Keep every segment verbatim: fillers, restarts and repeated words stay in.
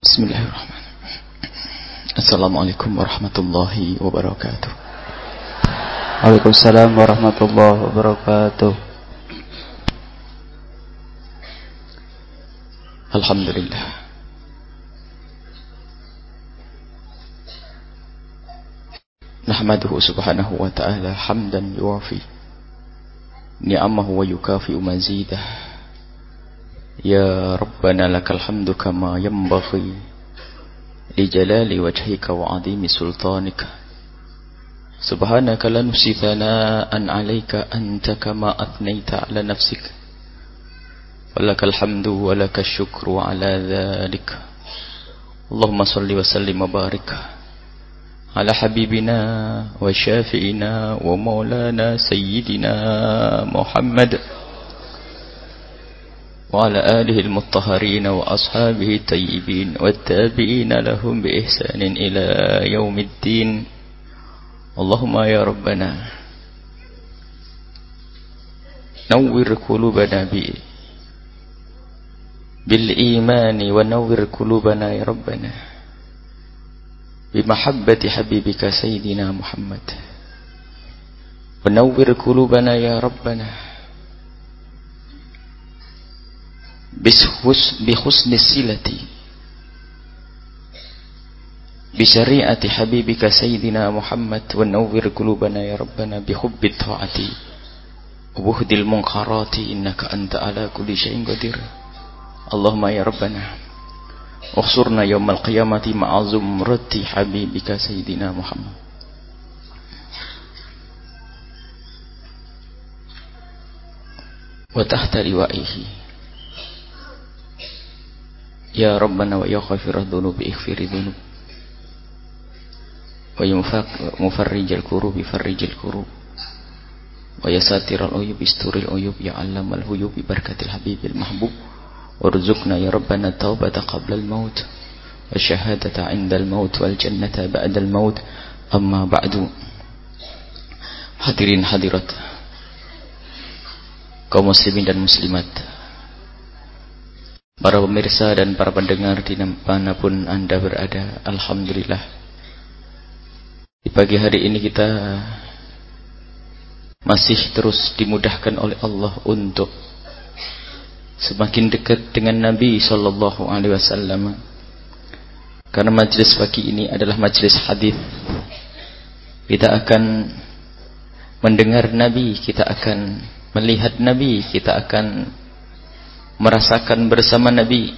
Bismillahirrahmanirrahim. Assalamualaikum warahmatullahi wabarakatuh. Waalaikumsalam warahmatullahi wabarakatuh. Alhamdulillah. Nahmaduhu subhanahu wa ta'ala hamdan yuwafi ni'amahu wa yukafi'u mazidah. Ya Rabbana lakal hamdu kama yanbaghi li jalali wajhika wa 'azimi sultanika. Subhanaka la nuhsi thana'an 'alaika anta kama athnayta 'ala nafsika. Walakal hamdu walakal syukru 'ala dzalika. Allahumma shalli wa sallim wa barik ala habibina wa syafi'ina wa maulana sayyidina Muhammad wa ala alihi al-muttahharin wa ashabihi tayyibin wa tabi'ina lahum bi ihsanin ila yaumiddin. Allahumma ya Rabbana nawwir qulubana bi bil imani wa nawwir qulubana ya Rabbana bi mahabbati habibika sayyidina Muhammad wa nawwir qulubana ya Rabbana bi husni silati bi syari'ati habibika sayyidina Muhammad wa nawwir qulubana ya Rabbana bi hubbi ta'ati wa buhdil munkarati innaka anta ala kulli syai'in qadir. Allahumma ya Rabbana ukhsurna yawmal qiyamati ma'a zumrati habibika sayyidina Muhammad. Wa tahta liwa'ihi ya Rabbana wa ya ghafirad dhunubi ighfiri dhunub wa ya mufarrijal kurubi farrijil kurub wa ya satiral uyub isturil uyub ya allamal huyub bi barakatil habibil mahbub warzuqna ya Rabbana taubata qabla al-maut wa syahadata 'inda al-maut wal jannata ba'da al-maut. Amma ba'du. Hadirin hadirat kaum muslimin dan muslimat, para pemirsa dan para pendengar dimanapun Anda berada, alhamdulillah di pagi hari ini kita masih terus dimudahkan oleh Allah untuk semakin dekat dengan Nabi sallallahu alaihi wasallam. Karena majlis pagi ini adalah majlis hadis. Kita akan mendengar Nabi, kita akan melihat Nabi, kita akan merasakan bersama Nabi.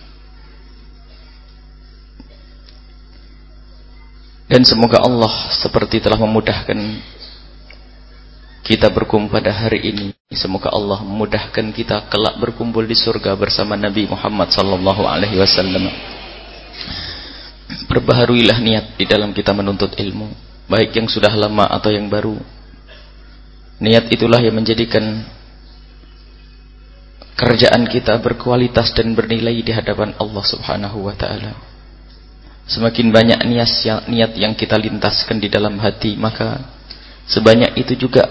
Dan semoga Allah seperti telah memudahkan kita berkumpul pada hari ini, semoga Allah memudahkan kita kelak berkumpul di surga bersama Nabi Muhammad sallallahu alaihi wasallam. Perbaharuilah niat di dalam kita menuntut ilmu, baik yang sudah lama atau yang baru. Niat itulah yang menjadikan kerjaan kita berkualitas dan bernilai di hadapan Allah Subhanahu wa taala. Semakin banyak niat yang, niat yang kita lintaskan di dalam hati, maka sebanyak itu juga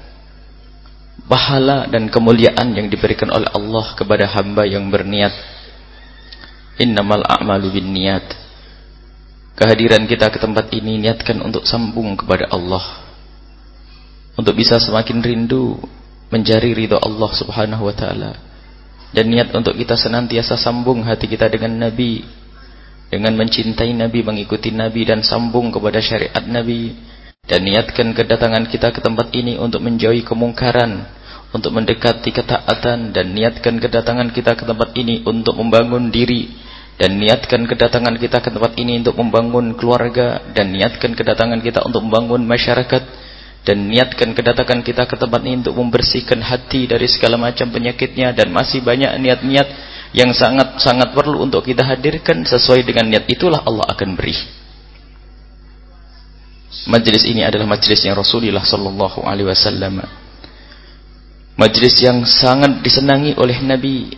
pahala dan kemuliaan yang diberikan oleh Allah kepada hamba yang berniat. Innamal a'malu binniyat. Kehadiran kita ke tempat ini niatkan untuk sambung kepada Allah, untuk bisa semakin rindu mencari ridha Allah Subhanahu wa taala, dan niat untuk kita senantiasa sambung hati kita dengan Nabi, dengan mencintai Nabi, mengikuti Nabi dan sambung kepada syariat Nabi. Dan niatkan kedatangan kita ke tempat ini untuk menjauhi kemungkaran, untuk mendekati ketaatan. Dan niatkan kedatangan kita ke tempat ini untuk membangun diri. Dan niatkan kedatangan kita ke tempat ini untuk membangun keluarga. Dan niatkan kedatangan kita untuk membangun masyarakat. Dan niatkan kedatangan kita ke tempat ini untuk membersihkan hati dari segala macam penyakitnya. Dan masih banyak niat-niat yang sangat-sangat perlu untuk kita hadirkan. Sesuai dengan niat itulah Allah akan beri. Majlis ini adalah majlisnya Rasulullah sallallahu alaihi wasallam. Majlis yang sangat disenangi oleh Nabi.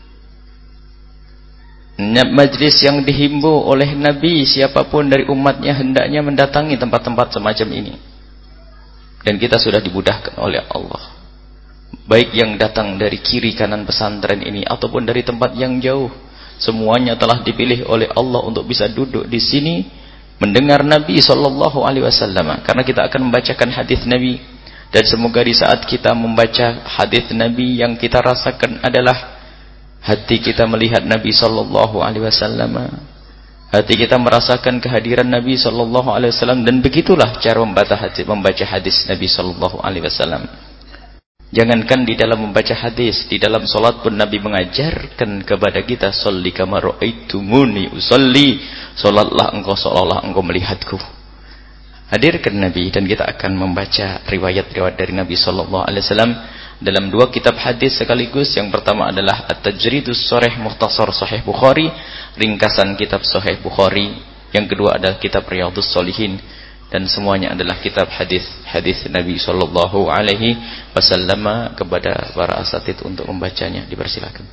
Majlis yang dihimbau oleh Nabi, siapapun dari umatnya hendaknya mendatangi tempat-tempat semacam ini. Dan kita sudah dimudahkan oleh Allah. baik yang datang dari kiri kanan pesantren ini ataupun dari tempat yang jauh, Semuanya telah dipilih oleh Allah untuk bisa duduk di sini mendengar Nabi sallallahu alaihi wasallam, karena kita akan membacakan hadis Nabi. Dan semoga di saat kita membaca hadis Nabi, yang kita rasakan adalah hati kita melihat Nabi sallallahu alaihi wasallam, hati kita merasakan kehadiran Nabi sallallahu alaihi wasallam. Dan begitulah cara membaca hadis, membaca hadis Nabi sallallahu alaihi wasallam. Jangankan di dalam membaca hadis, di dalam solat pun Nabi mengajarkan kepada kita, sholli kama ra'aitumuni usolli, solatlah engkau seolah-olah engkau melihatku. Hadirkan Nabi, dan kita akan membaca riwayat-riwayat dari Nabi sallallahu alaihi wasallam dalam dua kitab hadis sekaligus. Yang pertama adalah At-Tajridus Sharih Mukhtasar Sahih Bukhari, ringkasan kitab Sahih Bukhari. Yang kedua adalah kitab Riyadhus Shalihin, dan semuanya adalah kitab hadis-hadis Nabi sallallahu alaihi wasallam. Kepada para asatid untuk membacanya, dipersilakan.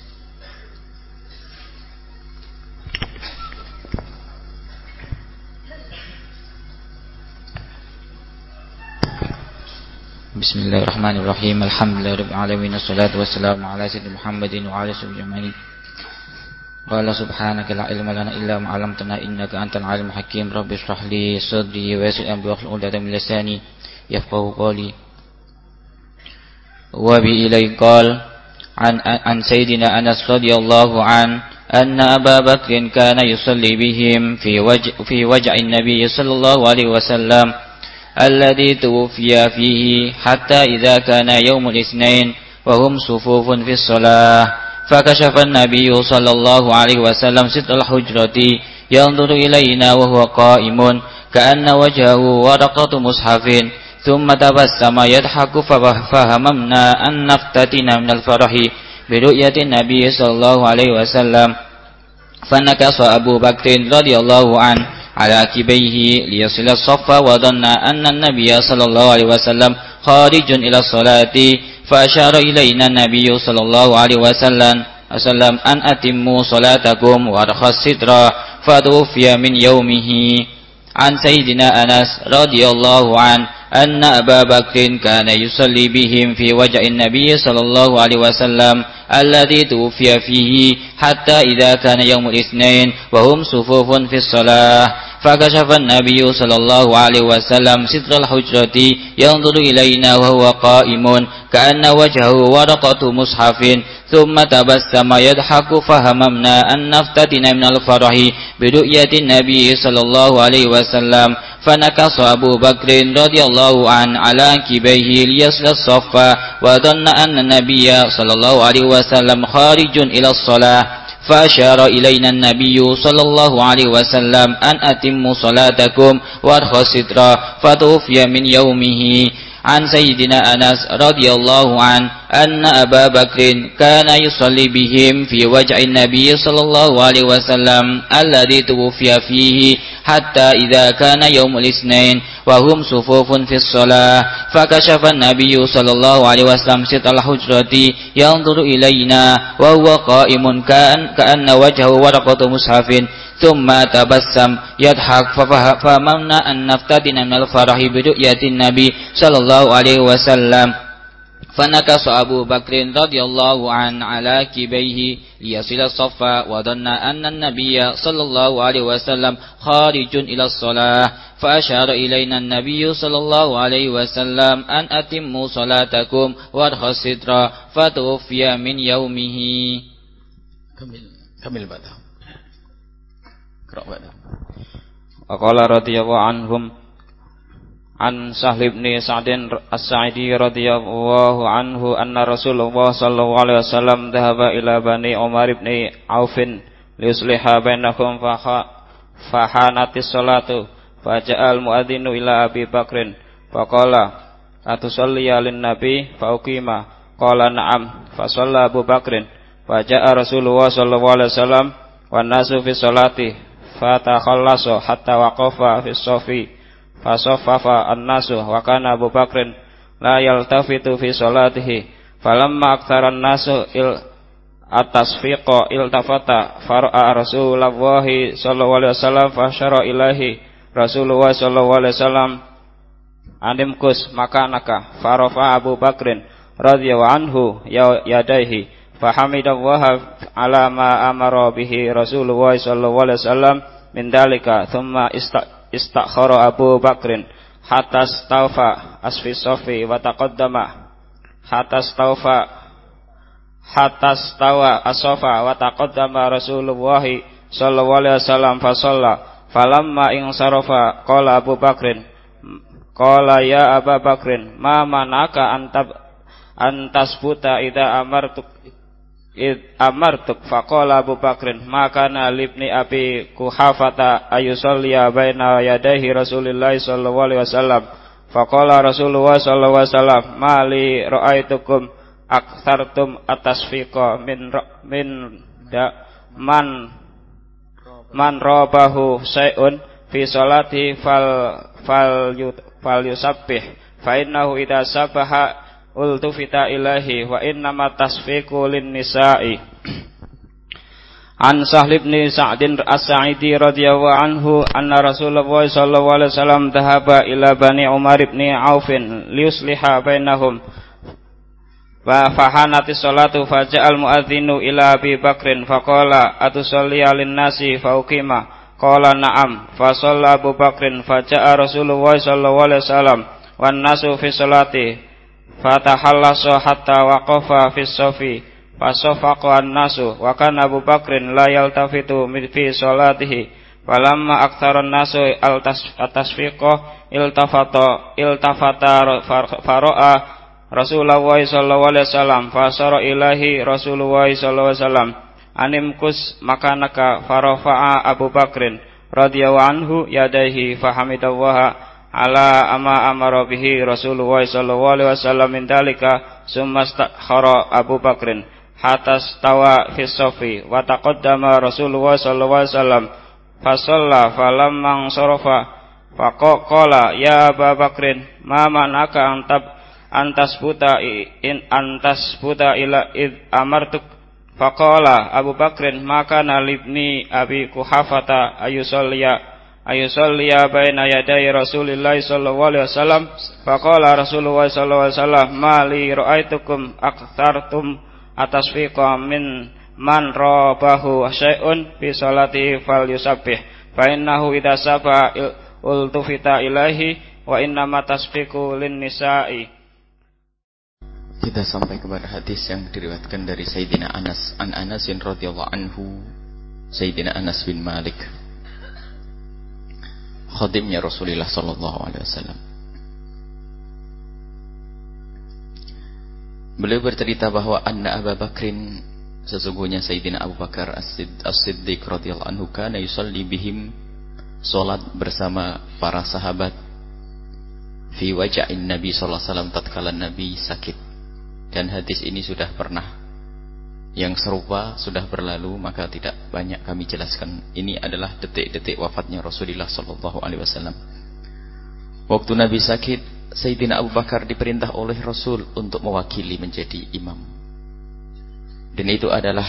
Bismillahirrahmanirrahim. Alhamdulillahirabbil alamin, wassalatu wassalamu ala sayyidina Muhammadin wa ala alihi ajma'in. Qala subhanaka la ilma lana illa ma 'allamtana innaka antal alimul hakim. Rabbi shrah li sadri wa yassir amri wahlul 'uqdatam min lisani yafqahu qawli. Wa bi ilai qala an an sayyidina Anas radhiyallahu an anna Abu Bakr kana yusalli bihim fi waj' fi waj'in nabiy sallallahu alaihi wasallam alladhi tuwfiya fihi hatta idza kana yaumul itsnain wa hum sufufun fi shalah. فكشف النبي صلى الله عليه وسلم ستر الحجرة ينظر إلينا وهو قائم كأن وجهه ورقة مصحف ثم تبسم يضحك فهممنا أن نفتتن من الفرح برؤية النبي صلى الله عليه وسلم فنكص أبو بكر رضي الله عنه على عقبيه ليصل الصف وظن أن النبي صلى الله عليه وسلم خارج إلى الصلاة فأشار إلينا النبي صلى الله عليه وسلم وسلم أن أتموا صلاتكم وأرخى الستر فتوفي من يومه. عن سيدنا أنس رضي الله عنه أن أبا بكر كان يصلي بهم في وجه النبي صلى الله عليه وسلم الذي توفي فيه حتى إذا كان يوم الاثنين وهم صفوف في الصلاة فكشف النبي صلى الله عليه وسلم ستر الحجرة ينظر إلينا وهو قائم كأن وجهه ورقة مصحف ثم تبسم يضحك فهممنا أن نفتتن من الفرح برؤية النبي صلى الله عليه وسلم فنكص أبو بكر رضي الله عنه على عقبيه ليصل الصف وظن أن النبي صلى الله عليه وسلم خارج إلى الصلاة فأشار إلينا النبي صلى الله عليه وسلم أن أتموا صلاتكم وأرخوا الستر فتوفي من يومه. عن سيدنا أنس رضي الله عنه أن أبا بكر كان يصلي بهم في وجه النبي صلى الله عليه وسلم الذي توفي فيه حتى إذا كان يوم الاثنين وهم صفوف في الصلاة فكشف النبي صلى الله عليه وسلم ستر الحجرة ينظر إلينا وهو قائم كأن, كأن وجهه ورقة مصحف ثم تبسم يضحك ففهمنا أن نفتتن من الفرح برؤية النبي صلى الله عليه وسلم فنكص أبو بكر رضي الله عنه على عقبيه ليصل الصف وظن أن النبي صلى الله عليه وسلم خارج إلى الصلاة فأشار إلينا النبي صلى الله عليه وسلم أن أتموا صلاتكم وأرخوا الستر فتوفي من يومه. كمل كمل بعدها اقرأ بعدها. وقال رضي الله عنهم عن سهل بن سعد الساعدي رضي الله عنه أن رسول الله صلى الله عليه وسلم ذهب إلى بني عمر بن عوف ليصلح بينهم فحانت الصلاة فجاء المؤذن إلى أبي بكر فقال أتصلي للنبي فأقيم قال نعم فصلى أبو بكر فجاء رسول الله صلى الله عليه وسلم والناس في الصلاة فتخلص حتى وقف في الصف فصفف الناس وكان أبو بكر لا يلتفت في صلاته فلما أكثر الناس التصفيق التفت فرأى رسول الله صلى الله عليه وسلم فأشار إليه رسول الله صلى الله عليه وسلم أن امكث مكانك فرفع أبو بكر رضي الله عنه يديه fahamidallaha ala ma amara bihi Rasulullah sallallahu alaihi wasallam min dalika thumma istakhara Abu Bakrin hatta stawfa asfi safi wa taqaddama hatta stawfa hatta stawa asafa wa taqaddama Rasulullah sallallahu alaihi wasallam fa shalla falamma insarafa qala Abu Bakrin qala ya Abu Bakrin ma manaka antab antasbuta idza amartuk id amartuk faqala Abu Bakrin maka na libni abi Kuhafata ayusalliya baina yadayhi Rasulillah sallallahu alaihi wasallam faqala Rasulullah sallallahu alaihi wasallam mali ra'aitukum aktsartum atasfiqa min min da, man man rabahu syai'un fi salati fal fal yut, fal yusabbih fa innahu idza sabaha ultufita ilahi wa innama tasfiqu lin nisa'i. An Sahl bin Sa'din As-Sa'idi radhiyallahu anhu anna Rasulullah sallallahu alaihi wasallam dhahaba ila Bani Umar bin Auf liusliha bainahum wa fahanati salatu faja'al muadzinu ila Abi Bakrin faqala atusalli alin nasi fauqima qala na'am fa shalla Abu Bakrin faja'a Rasulullah sallallahu alaihi wasallam wan nasu fi salati fatahallasa hatta waqafa fi safi fasafaqa an-nasu wa kana Abu Bakrin la yaltafitu fi salatihi falamma aktsara an-nasu al-tasfiqa iltafata iltafata fara'a Rasulullah sallallahu alaihi wasallam fasara ilahi Rasulullah sallallahu alaihi wasallam animkus makanaka farafa'a Abu Bakrin radhiyallahu anhu yadaihi fahamidallaha ala ama amara bihi Rasulullah sallallahu alaihi wasallam min dalika summa stakhara Abu Bakrin hatta stawa fi safi wa taqaddama Rasulullah sallallahu alaihi wasallam fa shalla falamma sarafa faqala ya Abu Bakrin ma manaka antab antasbuta in antasbuta ila id amartuk faqala Abu Bakrin maka nalibni Abi Kuhafata ayusalliya ayusalliya baina yaday Rasulillah sallallahu alaihi wasallam faqala Rasulullah sallallahu alaihi wasallam ma li ra'aitukum aktsartum atasfiqa min man rabahu syai'un fi salati falyusabbih fa innahu idza saba ultufita ilahi wa innama tasfiqu lin nisa'i. Kita sampai kepada hadis yang diriwayatkan dari Sayyidina Anas an Anas radhiyallahu anhu. Sayyidina Anas bin Malik, khadimnya Rasulullah sallallahu alaihi wasallam. Beliau bercerita bahwa anna Abu Bakrin, sesungguhnya Sayyidina Abu Bakar As-Siddiq radhiyallahu anhu kana yusalli bihim, salat bersama para sahabat fi waja'in Nabi sallallahu alaihi wasallam tatkala Nabi sakit. Dan hadis ini sudah pernah yang serupa sudah berlalu, maka tidak banyak kami jelaskan. Ini adalah detik-detik wafatnya Rasulullah sallallahu alaihi wasallam. Waktu Nabi sakit, Sayyidina Abu Bakar diperintah oleh Rasul untuk mewakili menjadi imam. Dan itu adalah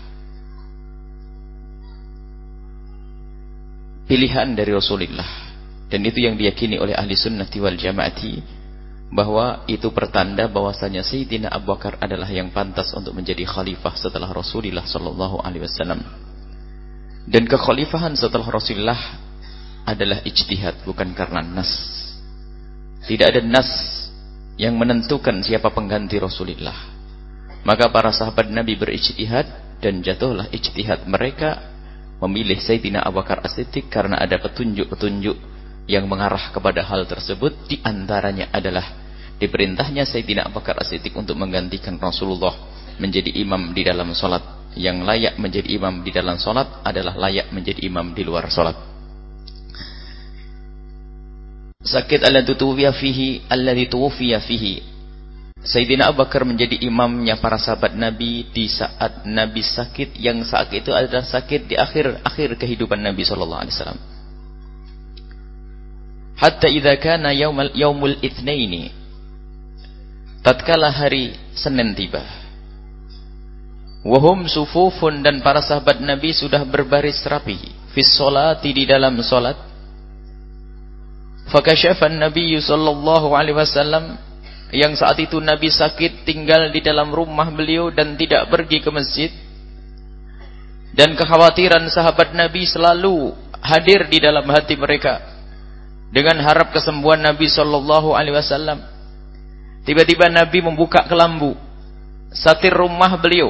pilihan dari Rasulullah. Dan itu yang diyakini oleh ahli sunnati wal jamaati, bahwa itu pertanda bahwasanya Sayyidina Abu Bakar adalah yang pantas untuk menjadi khalifah setelah Rasulullah sallallahu alaihi wasallam. Dan kekhalifahan setelah Rasulullah adalah ijtihad, bukan karena nas. Tidak ada nas yang menentukan siapa pengganti Rasulullah. Maka para sahabat Nabi berijtihad dan jatuhlah ijtihad mereka memilih Sayyidina Abu Bakar As-Siddiq karena ada petunjuk-petunjuk yang mengarah kepada hal tersebut. Di antaranya adalah diperintahnya Sayyidina Abu Bakar As-Siddiq untuk menggantikan Rasulullah menjadi imam di dalam salat. Yang layak menjadi imam di dalam salat adalah layak menjadi imam di luar salat. Sakit alladhi tuwfiya fihi alladhi tuwfiya fihi. Sayyidina Abu Bakar menjadi imamnya para sahabat Nabi di saat Nabi sakit, yang saat itu adalah sakit di akhir akhir kehidupan Nabi sallallahu alaihi wasallam. Hatta idza kana yaumul yaumul itsnaini, tatkala hari Senin tiba, wahum sufufun, dan para sahabat Nabi sudah berbaris rapi, fis sholati, di dalam salat. Fakashafan Nabi sallallahu alaihi wasallam, yang saat itu Nabi sakit tinggal di dalam rumah beliau dan tidak pergi ke masjid, dan kekhawatiran sahabat Nabi selalu hadir di dalam hati mereka dengan harap kesembuhan Nabi sallallahu alaihi wasallam. Tiba-tiba Nabi membuka kelambu satir rumah beliau,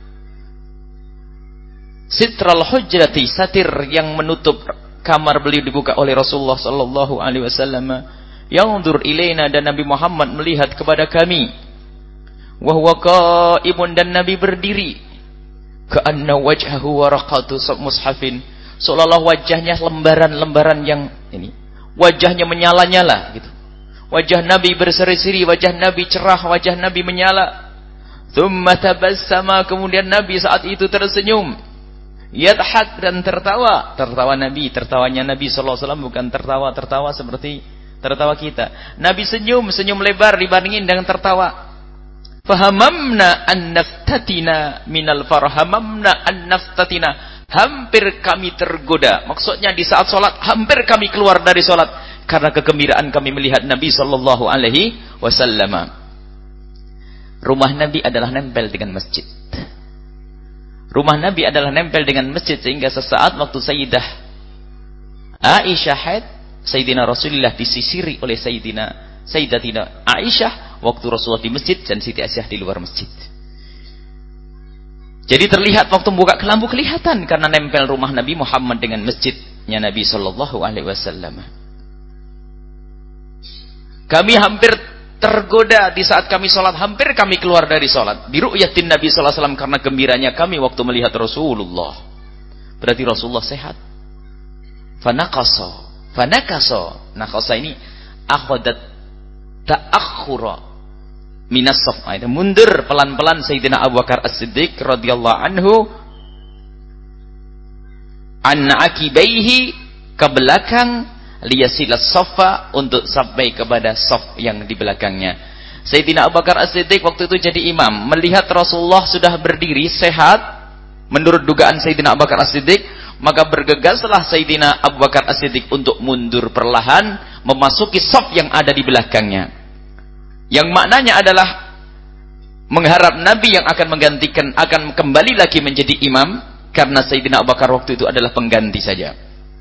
sitral hujrati, satir yang menutup kamar beliau dibuka oleh Rasulullah sallallahu alaihi wasallam. Yanzur ilaina, dan Nabi Muhammad melihat kepada kami. Wa huwa qaimun, dan Nabi berdiri. Ka'anna wajhahu waraqatu mushafin, seolah-olah wajahnya lembaran-lembaran yang ini, wajahnya menyala-nyala gitu. Wajah Nabi berseri-seri, wajah Nabi cerah, wajah Nabi menyala. Tsumma tabassama, kemudian Nabi saat itu tersenyum. Yadhak, dan tertawa. Tertawa Nabi, tertawanya Nabi sallallahu alaihi wasallam bukan tertawa-tertawa seperti tertawa kita. Nabi senyum, senyum lebar dibandingin dengan tertawa. Fahamamna an naftatina minal farhamamna an naftatina, hampir kami tergoda. Maksudnya di saat sholat, hampir kami keluar dari sholat karena kegembiraan kami melihat Nabi sallallahu alaihi wasallam. Rumah Nabi adalah nempel dengan masjid. Rumah Nabi adalah nempel dengan masjid, sehingga sesaat waktu Sayyidah Aisyah haid, Sayyidina Rasulullah disisiri oleh Sayyidina Sayyidatina Aisyah waktu Rasulullah di masjid dan Siti Aisyah di luar masjid. Jadi terlihat waktu membuka kelambu kelihatan karena nempel rumah Nabi Muhammad dengan masjidnya Nabi sallallahu alaihi wasallam. Kami hampir tergoda di saat kami sholat, hampir kami keluar dari sholat. Di ru'yatin Nabi sallallahu alaihi wasallam, karena gembiranya kami waktu melihat Rasulullah. Berarti Rasulullah sehat. Fanaqasa. Fanakaso, nakasa ini akhodat ta'akhura minas saf. Itu mundur pelan-pelan Sayyidina Abu Bakar As-Siddiq radhiyallahu anhu an akibaihi, ke belakang, liyasilas safa, untuk sampai kepada saf yang di belakangnya. Sayyidina Abu Bakar As-Siddiq waktu itu jadi imam, melihat Rasulullah sudah berdiri sehat menurut dugaan Sayyidina Abu Bakar As-Siddiq, maka bergegaslah Sayyidina Abu Bakar As-Siddiq untuk mundur perlahan memasuki saf yang ada di belakangnya, yang maknanya adalah mengharap Nabi yang akan menggantikan akan kembali lagi menjadi imam, karena Sayyidina Abu Bakar waktu itu adalah pengganti saja.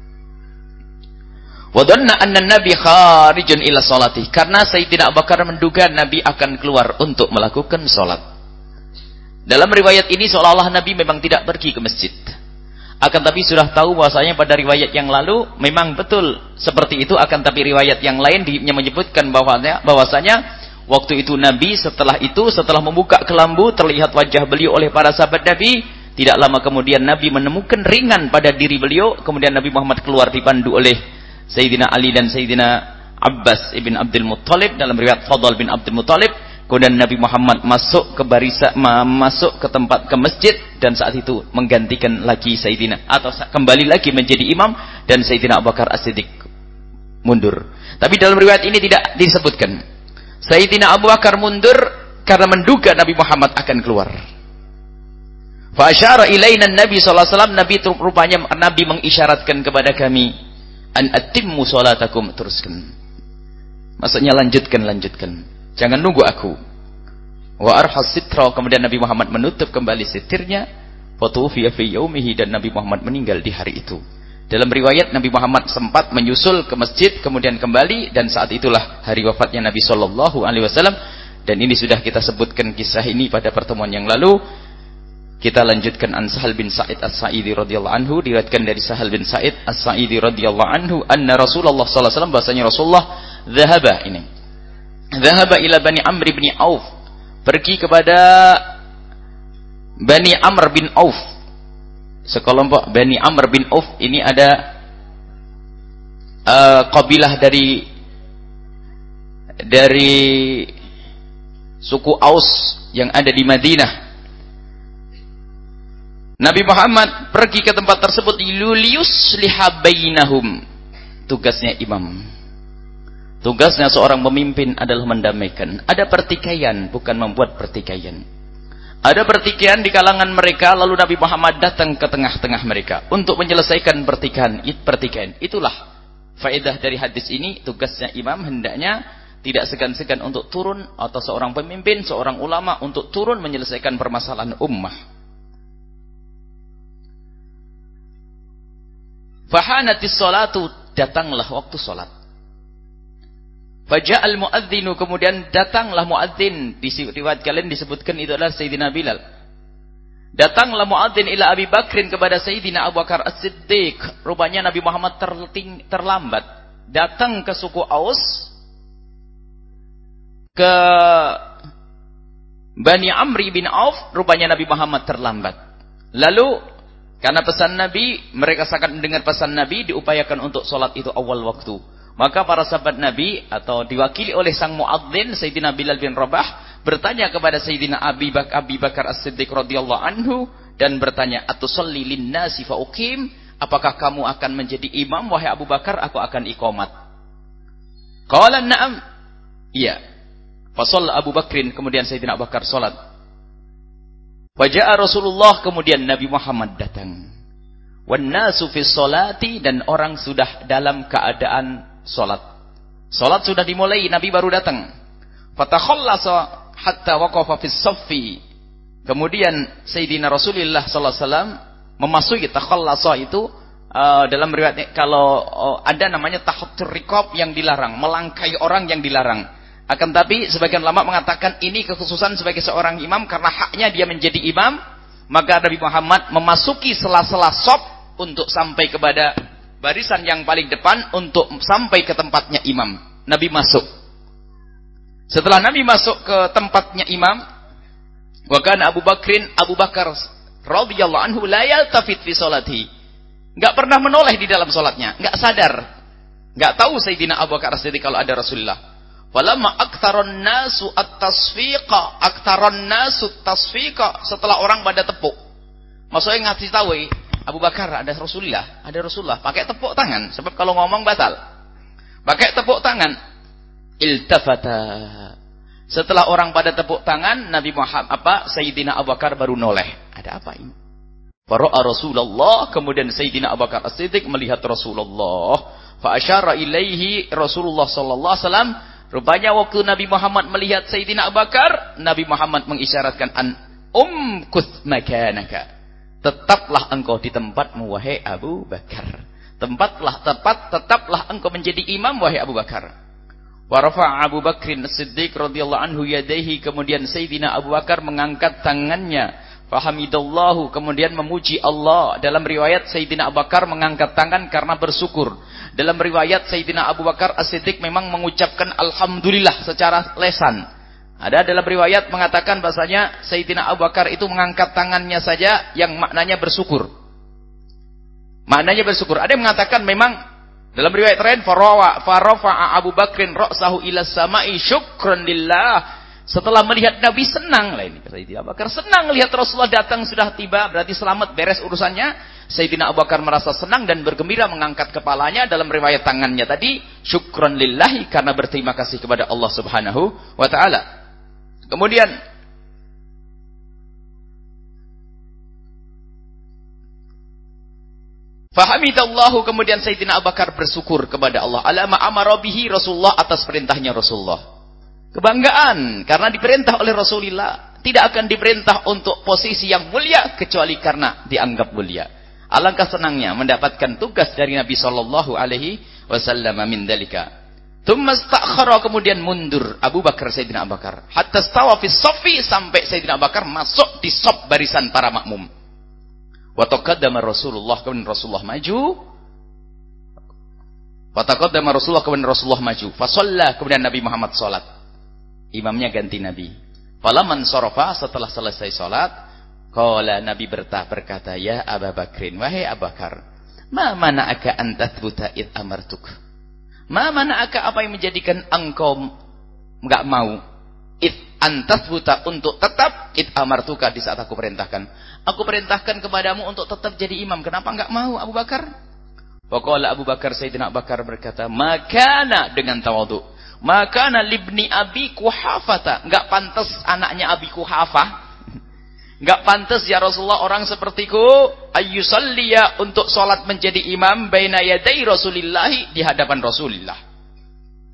Wa dhanna anna Nabi kharijun ila sholati, karena Sayyidina Abu Bakar menduga Nabi akan keluar untuk melakukan sholat. Dalam riwayat ini seolah-olah Nabi memang tidak pergi ke masjid. Akan tapi sudah tahu bahwasanya pada riwayat yang lalu memang betul seperti itu. Akan tapi riwayat yang lain yang menyebutkan bahwasanya, bahwasanya waktu itu Nabi setelah itu, setelah membuka kelambu, terlihat wajah beliau oleh para sahabat Nabi. Tidak lama kemudian Nabi menemukan ringan pada diri beliau. Kemudian Nabi Muhammad keluar dipandu oleh Sayyidina Ali dan Sayyidina Abbas ibn Abdul Muttalib, dalam riwayat Fadl bin Abdul Muttalib. Kemudian Nabi Muhammad masuk ke barisan, masuk ke tempat, ke masjid, dan saat itu menggantikan lagi Sayyidina, atau kembali lagi menjadi imam, dan Sayyidina Abu Bakar As-Siddiq mundur. Tapi dalam riwayat ini tidak disebutkan Sayyidina Abu Bakar mundur karena menduga Nabi Muhammad akan keluar. Fa asyara ilaina Nabi sallallahu alaihi wasallam, Nabi rupanya Nabi mengisyaratkan kepada kami, an atimmu sholatakum, teruskan. Maksudnya lanjutkan, lanjutkan. Jangan nunggu aku. Wa arhas sitra, kemudian Nabi Muhammad menutup kembali sitirnya. Fatufiya fi yaumihi, dan Nabi Muhammad meninggal di hari itu. Dalam riwayat Nabi Muhammad sempat menyusul ke masjid kemudian kembali, dan saat itulah hari wafatnya Nabi sallallahu alaihi wasallam. Dan ini sudah kita sebutkan kisah ini pada pertemuan yang lalu. Kita lanjutkan an Sahal bin Sa'id As-Sa'idi radhiyallahu anhu, diriwayatkan dari Sahal bin Sa'id As-Sa'idi radhiyallahu anhu anna Rasulullah sallallahu alaihi wasallam, bahasanya Rasulullah dhahaba ini dhahaba ila Bani Amr bin Auf, pergi kepada Bani Amr bin Auf, sekelompok Bani Amr bin Auf. Ini ada uh, kabilah dari dari suku Aus yang ada di Madinah. Nabi Muhammad pergi ke tempat tersebut liulius lihabainahum. Tugasnya imam. Tugasnya seorang pemimpin adalah mendamaikan. Ada pertikaian, bukan membuat pertikaian. Ada pertikaian di kalangan mereka, lalu Nabi Muhammad datang ke tengah-tengah mereka untuk menyelesaikan pertikaian. Pertikaian. Itulah faedah dari hadis ini. Tugasnya imam hendaknya tidak segan-segan untuk turun, atau seorang pemimpin, seorang ulama untuk turun menyelesaikan permasalahan ummah. Fahanatis salatu, datanglah waktu salat. Faja'al muadzinu, kemudian datanglah muadzin. Di riwayat kalian disebutkan itu adalah Sayyidina Bilal. Datanglah muadzin ila Abi Bakrin, kepada Sayyidina Abu Bakar As-Siddiq. Rupanya Nabi Muhammad terting, terlambat. Datang ke suku Aus, ke Bani Amri bin Auf, rupanya Nabi Muhammad terlambat. Lalu karena pesan Nabi, mereka sangat mendengar pesan Nabi, diupayakan untuk sholat itu awal waktu. Maka para sahabat Nabi, atau diwakili oleh sang muadzin Sayyidina Bilal bin Rabah, bertanya kepada Sayyidina Abi, Bak Abi Bakar As-Siddiq radhiyallahu anhu, dan bertanya, "Atusalli lin-nasi fa uqim?" Apakah kamu akan menjadi imam wahai Abu Bakar? Aku akan iqamat. Qala na'am. Iya. Fa shalla Abu Bakrin, kemudian Sayyidina Abu Bakar salat. Waja'a Rasulullah, kemudian Nabi Muhammad datang. Wan nasu fi sholati, dan orang sudah dalam keadaan salat. Salat sudah dimulai, Nabi baru datang. Fatakhallasa hatta waqafa fis saffi. Kemudian Sayyidina Rasulullah sallallahu alaihi wasallam memasuki, takhallasa itu uh, dalam riwayat kalau uh, ada namanya tahattur riqab yang dilarang, melangkai orang yang dilarang. Akan tapi sebagian ulama mengatakan ini kekhususan sebagai seorang imam karena haknya dia menjadi imam, maka Nabi Muhammad memasuki sela-sela shaf untuk sampai kepada barisan yang paling depan untuk sampai ke tempatnya imam. Nabi masuk. Setelah Nabi masuk ke tempatnya imam, wa kana Abu Bakrin, Abu Bakar radhiyallahu anhu la yaltafit fi sholati. Enggak pernah menoleh di dalam salatnya, enggak sadar. Enggak tahu Sayyidina Abu Bakar As-Siddiq kalau ada Rasulullah. Falamma aktaron nasu at-tasfiqa, aktaron nasu tasfiqa, setelah orang pada tepuk. Maksudnya ngasih tahu, Abu Bakar ada Rasulullah, ada Rasulullah, pakai tepuk tangan, sebab kalau ngomong batal. Pakai tepuk tangan. Iltafata. Setelah orang pada tepuk tangan, Nabi Muhammad apa Sayyidina Abu Bakar baru noleh. Ada apa ini? Fara'a Rasulullah, kemudian Sayyidina Abu Bakar As-Siddiq melihat Rasulullah. Fa asyara ilaihi Rasulullah sallallahu alaihi wasallam. Rupanya waktu Nabi Muhammad melihat Sayyidina Abu Bakar, Nabi Muhammad mengisyaratkan an umkuth makanaka. Tetaplah engkau di tempatmu wahai Abu Bakar. Tempatlah tepat, tetaplah engkau menjadi imam wahai Abu Bakar. Wa rafa'a Abu Bakrin As-Siddiq radhiyallahu anhu yadayhi, kemudian Sayyidina Abu Bakar mengangkat tangannya. Fahamidallahu, kemudian memuji Allah. Dalam riwayat Sayyidina Abu Bakar mengangkat tangan karena bersyukur. Dalam riwayat Sayyidina Abu Bakar As-Siddiq memang mengucapkan alhamdulillah secara lesan. Ada dalam riwayat mengatakan bahasanya Sayyidina Abu Bakar itu mengangkat tangannya saja yang maknanya bersyukur. Maknanya bersyukur. Ada yang mengatakan memang dalam riwayat lain farafa'a Abu Bakrin ra'sahu ila samai syukran lillah. Setelah melihat Nabi senang, lah ini Sayyidina Abu Bakar senang lihat Rasulullah datang sudah tiba, berarti selamat beres urusannya. Sayyidina Abu Bakar merasa senang dan bergembira mengangkat kepalanya. Dalam riwayat tangannya tadi syukran lillahi, karena berterima kasih kepada Allah Subhanahu wa taala. Kemudian fahamidallahu, kemudian Sayyidina Abu Bakar bersyukur kepada Allah alama amara bihi Rasulullah, atas perintahnya Rasulullah. Kebanggaan karena diperintah oleh Rasulullah, tidak akan diperintah untuk posisi yang mulia kecuali karena dianggap mulia. Alangkah senangnya mendapatkan tugas dari Nabi sallallahu alaihi wasallam min dalika. Tsumma istakhara, kemudian mundur Abu Bakar Sayyidina Abu Bakar hatta stawa fi shaffi, sampai Sayyidina Abu Bakar masuk di shaf barisan para makmum. Wa taqaddama Rasulullah, kemudian Rasulullah maju. Wa taqaddama Rasulullah, kemudian Rasulullah maju. Fa shalla, kemudian Nabi Muhammad salat. Imamnya ganti Nabi. Falaman sarafa, setelah selesai salat, qala Nabi bertah berkata, ya Abu Bakrin, wahai Abu Bakar, ma mana'aka an tathbuta id amartuk. Ma mana'aka, apa yang menjadikan engkau enggak mau id an tathbuta, untuk tetap id amartuka, di saat aku perintahkan. Aku perintahkan kepadamu untuk tetap jadi imam, kenapa enggak mau Abu Bakar? Waqala Abu Bakar, Sayyidina Abu Bakar berkata, makana, dengan tawadhu, makana libni Abi Quhafata, enggak pantas anaknya Abi Quhafah, enggak pantas ya Rasulullah orang sepertiku ayyusalliya, untuk salat menjadi imam baina yaday Rasulillahi, di hadapan Rasulullah.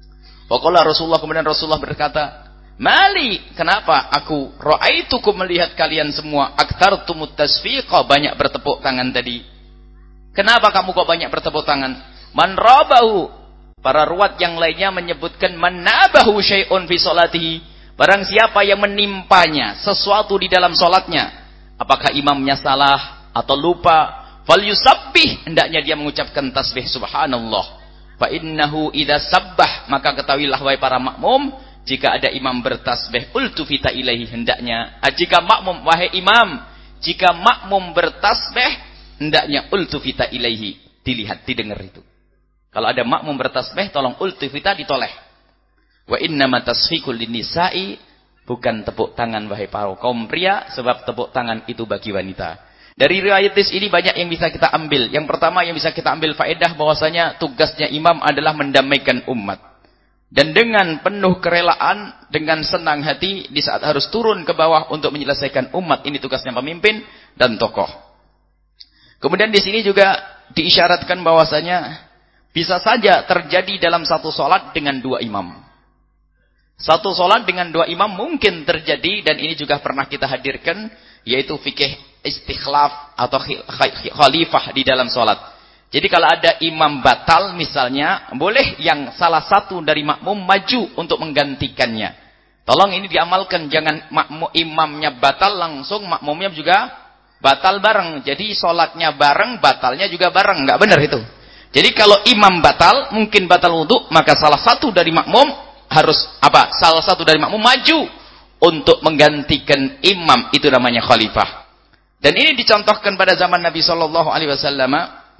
Faqala Rasulullah, kemudian Rasulullah berkata, "Mali, kenapa aku ra'aitukum melihat kalian semua aktsartumut tasfiqa, banyak bertepuk tangan tadi. Kenapa kamu kok banyak bertepuk tangan? Man rabahu." Para ruwat yang lainnya menyebutkan man nabahu syai'un fi sholatihi. Barang siapa yang menimpanya sesuatu di dalam salatnya, apakah imamnya salah atau lupa, falyusabbih, hendaknya dia mengucapkan tasbih subhanallah. Fa innahu idza sabbah, maka ketahuilah wahai para makmum, jika ada imam bertasbih ultufita ilaihi, hendaknya jika makmum wahai imam, jika makmum bertasbih hendaknya ultufita ilaihi, dilihat, didengar itu. Kalau ada makmum bertasbih, tolong ultufita, ditoleh. Wa innama tasfiqul linnisa'i, bukan tepuk tangan wahai para kaum pria, sebab tepuk tangan itu bagi wanita. Dari riwayat ini banyak yang bisa kita ambil. Yang pertama yang bisa kita ambil faedah bahwasanya tugasnya imam adalah mendamaikan umat. Dan dengan penuh kerelaan, dengan senang hati, di saat harus turun ke bawah untuk menyelesaikan umat, ini tugasnya pemimpin dan tokoh. Kemudian di sini juga diisyaratkan bahwasanya bisa saja terjadi dalam satu sholat dengan dua imam. Satu sholat dengan dua imam mungkin terjadi, dan ini juga pernah kita hadirkan, yaitu fikih istikhlaf atau khalifah di dalam sholat. Jadi kalau ada imam batal misalnya, boleh yang salah satu dari makmum maju untuk menggantikannya. Tolong ini diamalkan, jangan makmum imamnya batal langsung makmumnya juga batal bareng. Jadi sholatnya bareng, batalnya juga bareng, nggak benar itu. Jadi kalau imam batal, mungkin batal wudhu, maka salah satu dari makmum harus apa? Salah satu dari makmum maju untuk menggantikan imam, itu namanya khalifah. Dan ini dicontohkan pada zaman Nabi Shallallahu Alaihi Wasallam,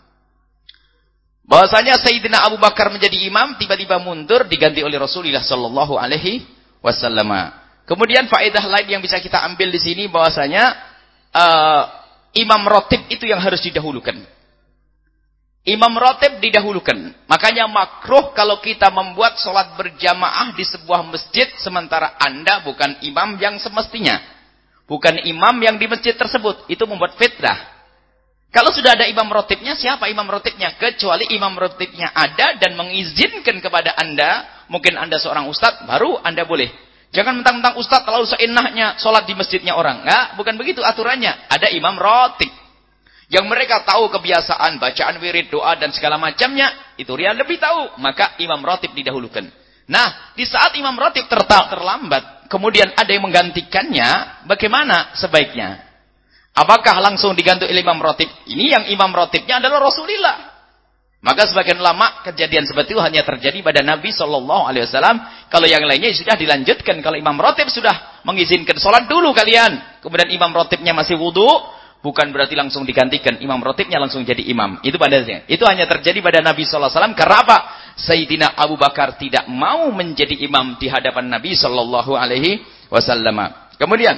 bahwasanya Sayyidina Abu Bakar menjadi imam, tiba-tiba mundur, diganti oleh Rasulullah Shallallahu Alaihi Wasallam. Kemudian faedah lain yang bisa kita ambil di sini bahwasanya uh, imam rotib itu yang harus didahulukan. Imam rotib didahulukan. Makanya makruh kalau kita membuat sholat berjamaah di sebuah masjid sementara Anda bukan imam yang semestinya. Bukan imam yang di masjid tersebut. Itu membuat fitnah. Kalau sudah ada imam rotibnya, siapa imam rotibnya? Kecuali imam rotibnya ada dan mengizinkan kepada Anda, mungkin Anda seorang ustadz, baru Anda boleh. Jangan mentang-mentang ustadz terlalu seenaknya sholat di masjidnya orang. Enggak, bukan begitu aturannya. Ada imam rotib yang mereka tahu kebiasaan bacaan wirid, doa dan segala macamnya, itu dia lebih tahu, maka imam rotib didahulukan. Nah, di saat imam rotib terlambat, kemudian ada yang menggantikannya, bagaimana sebaiknya? Apakah langsung diganti oleh imam rotib? Ini yang imam rotibnya adalah Rasulullah. Maka sebagian ulama, kejadian seperti itu hanya terjadi pada Nabi Shallallahu Alaihi Wasallam. Kalau yang lainnya sudah dilanjutkan. Kalau imam rotib sudah mengizinkan sholat dulu kalian, kemudian imam rotibnya masih wudhu, bukan berarti langsung digantikan, imam rotibnya langsung jadi imam. Itu padanya. Itu hanya terjadi pada Nabi Shallallahu Alaihi Wasallam. Karena apa? Sayyidina Abu Bakar tidak mau menjadi imam di hadapan Nabi Shallallahu Alaihi Wasallam. Kemudian,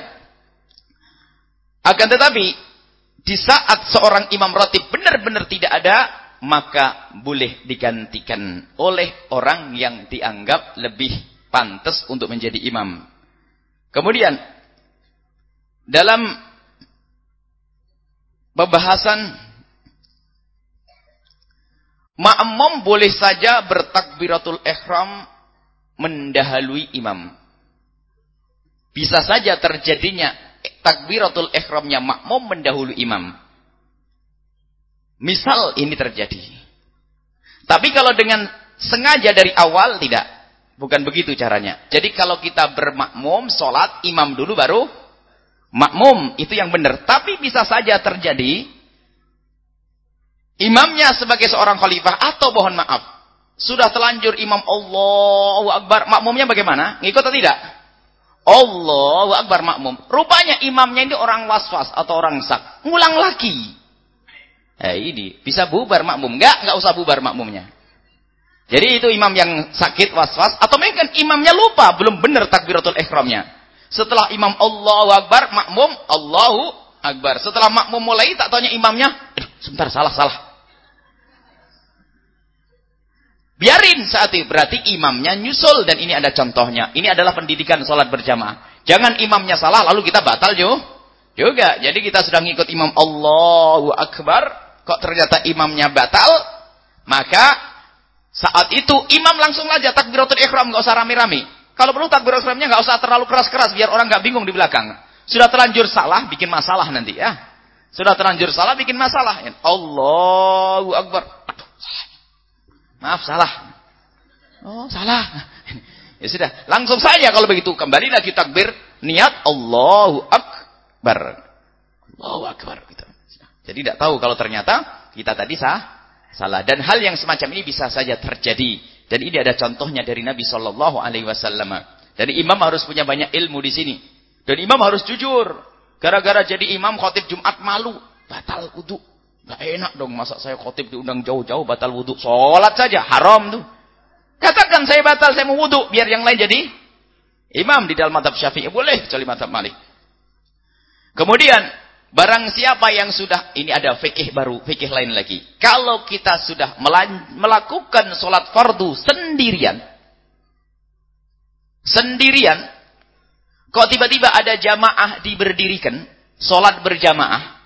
akan tetapi di saat seorang imam rotib benar-benar tidak ada, maka boleh digantikan oleh orang yang dianggap lebih pantas untuk menjadi imam. Kemudian, dalam pembahasan makmum boleh saja bertakbiratul ihram mendahului imam. Bisa saja terjadinya takbiratul ihramnya makmum mendahului imam. Misal ini terjadi. Tapi kalau dengan sengaja dari awal tidak. Bukan begitu caranya. Jadi kalau kita bermakmum sholat, imam dulu baru makmum, itu yang benar. Tapi bisa saja terjadi imamnya sebagai seorang khalifah, atau mohon maaf, sudah telanjur imam Allahu Akbar, makmumnya bagaimana? Ngikut atau tidak? Allahu Akbar makmum. Rupanya imamnya ini orang waswas atau orang sak. Ngulang lagi. Eh ini bisa bubar makmum. Enggak, enggak usah bubar makmumnya. Jadi itu imam yang sakit waswas, atau mungkin imamnya lupa, belum benar takbiratul ihramnya. Setelah imam Allahu Akbar, makmum Allahu Akbar. Setelah makmum mulai, tak tanya imamnya, aduh, sebentar, salah, salah. Biarin saat itu, berarti imamnya nyusul, dan ini ada contohnya. Ini adalah pendidikan sholat berjamaah. Jangan imamnya salah, lalu kita batal juga. Jadi kita sudah ngikut imam Allahu Akbar, kok ternyata imamnya batal, maka Saat itu imam langsung aja takbiratul ihram, nggak usah rame-rame. Kalau perlu takbiratul ihramnya nggak usah terlalu keras-keras biar orang nggak bingung di belakang. Sudah terlanjur salah bikin masalah nanti ya. Sudah terlanjur salah bikin masalah. Allahu Akbar. Aduh, salah. Maaf salah. Oh, salah. Ya sudah, langsung saja kalau begitu kembali lagi takbir, niat Allahu Akbar. Allahu Akbar gitu. Jadi tidak tahu kalau ternyata kita tadi sah salah, dan hal yang semacam ini bisa saja terjadi, dan ini ada contohnya dari Nabi Shallallahu Alaihi Wasallam. Jadi imam harus punya banyak ilmu di sini, dan imam harus jujur. Gara-gara jadi imam khotib Jumat malu, batal wudu, nggak enak dong, masa saya khotib diundang jauh-jauh batal wudu, sholat saja haram tuh. Katakan saya batal, saya mau wudu, biar yang lain jadi imam di dalam mazhab Syafi'i boleh, kecuali mazhab Malik. Kemudian barang siapa yang sudah, ini ada fikih baru, fikih lain lagi. Kalau kita sudah melakukan sholat fardu sendirian, sendirian, kok tiba-tiba ada jamaah diberdirikan, sholat berjamaah,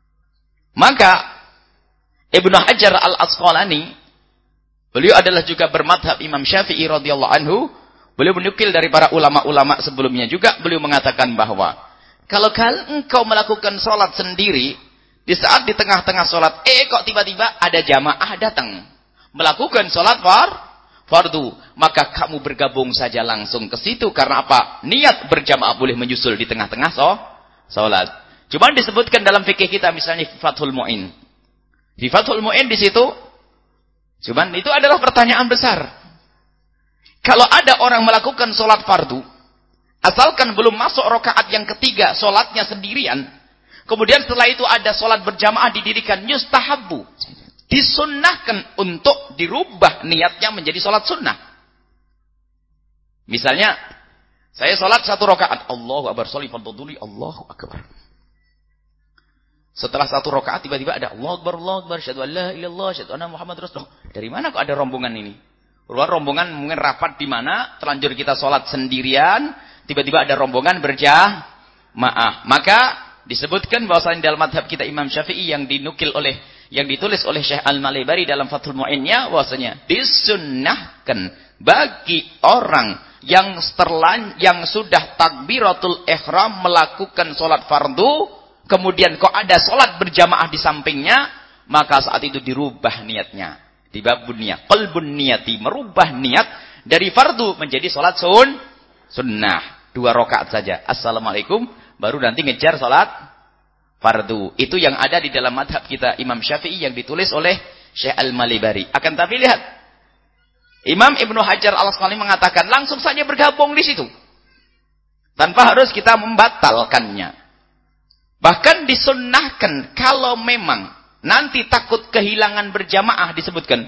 maka Ibnu Hajar Al-Asqalani, beliau adalah juga bermadhab Imam Syafi'i radhiyallahu anhu, beliau menukil dari para ulama-ulama sebelumnya juga, beliau mengatakan bahwa kalau kalian engkau melakukan sholat sendiri, di saat di tengah-tengah sholat, eh kok tiba-tiba ada jamaah datang melakukan sholat far, fardu, maka kamu bergabung saja langsung ke situ. Karena apa? Niat berjamaah boleh menyusul di tengah-tengah so, sholat. Cuma disebutkan dalam fikih kita, misalnya Fathul Mu'in. Di Fathul Mu'in di situ, cuman itu adalah pertanyaan besar. Kalau ada orang melakukan sholat fardu, asalkan belum masuk rakaat yang ketiga, sholatnya sendirian, kemudian setelah itu ada sholat berjamaah didirikan, yustahabbu, disunnahkan untuk dirubah niatnya menjadi sholat sunnah. Misalnya, saya sholat satu rakaat, Allahu Akbar, sholli fardhu, Allahu Akbar. Setelah satu rakaat tiba-tiba ada Allahu Akbar, Allahu Akbar, syahadu an la ilaha illallah, syahadu anna Muhammad Rasulullah. Dari mana kok ada rombongan ini? Luar rombongan mungkin rapat di mana, terlanjur kita sholat sendirian, tiba-tiba ada rombongan berjamaah. Maka disebutkan bahwasanya dalam madhab kita Imam Syafi'i yang dinukil oleh, yang ditulis oleh Syekh Al-Malibari dalam Fathul Mu'innya, bahwasanya disunnahkan bagi orang yang terlan, yang sudah takbiratul ihram melakukan sholat fardu, kemudian kok ada sholat berjamaah di sampingnya, maka saat itu dirubah niatnya. Dibabun niat, qalbun niyati, merubah niat dari fardu menjadi sholat sun, sunnah. Dua rakaat saja. Assalamualaikum, baru nanti ngejar sholat fardu. Itu yang ada di dalam madhab kita Imam Syafi'i yang ditulis oleh Syekh Al-Malibari. Akan tapi lihat, Imam Ibnu Hajar Al-Asqalani mengatakan langsung saja bergabung di situ, tanpa harus kita membatalkannya. Bahkan disunnahkan kalau memang nanti takut kehilangan berjamaah, disebutkan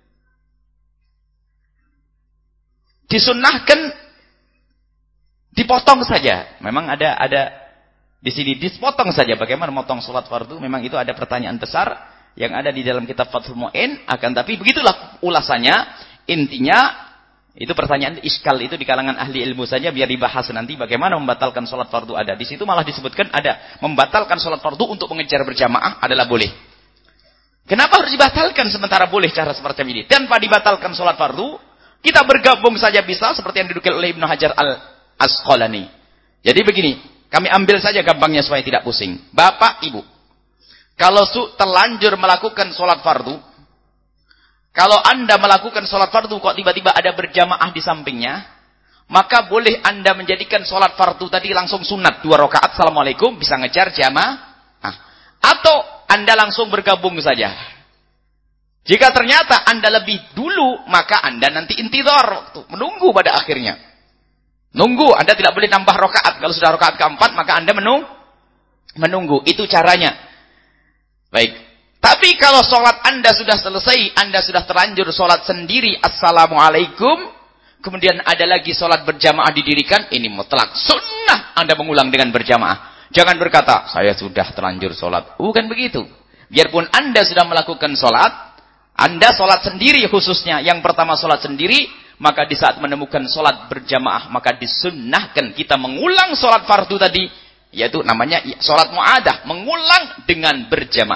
disunnahkan dipotong saja. Memang ada ada di sini dipotong saja. Bagaimana motong sholat fardu? Memang itu ada pertanyaan besar yang ada di dalam kitab Fathul Mu'in. Akan tapi begitulah ulasannya. Intinya itu pertanyaan iskal itu di kalangan ahli ilmu saja, biar dibahas nanti bagaimana membatalkan sholat fardu. Ada di situ malah disebutkan ada membatalkan sholat fardu untuk mengejar berjamaah adalah boleh. Kenapa harus dibatalkan sementara boleh cara seperti ini? Tanpa dibatalkan sholat fardu, kita bergabung saja bisa, seperti yang didukil oleh Ibnu Hajar Al-Asqalani. Jadi begini, kami ambil saja gampangnya supaya tidak pusing. Bapak, Ibu, kalau su terlanjur melakukan sholat fardu, kalau Anda melakukan sholat fardu kok tiba-tiba ada berjamaah di sampingnya, maka boleh Anda menjadikan sholat fardu tadi langsung sunat, dua rakaat, assalamualaikum, bisa ngejar jamaah. Ah. Atau Anda langsung bergabung saja. Jika ternyata Anda lebih dulu, maka Anda nanti intidhar, menunggu pada akhirnya. Nunggu, Anda tidak boleh nambah rakaat. Kalau sudah rakaat keempat, maka Anda menung menunggu. Itu caranya. Baik. Tapi kalau sholat Anda sudah selesai, Anda sudah terlanjur sholat sendiri, assalamualaikum, kemudian ada lagi sholat berjamaah didirikan, ini mutlak sunnah Anda mengulang dengan berjamaah. Jangan berkata, saya sudah terlanjur sholat. Bukan begitu. Biarpun Anda sudah melakukan sholat, Anda sholat sendiri khususnya, yang pertama sholat sendiri, maka di saat menemukan sholat berjamaah, maka disunnahkan kita mengulang sholat fardu tadi, yaitu namanya sholat mu'adah, mengulang dengan berjamaah.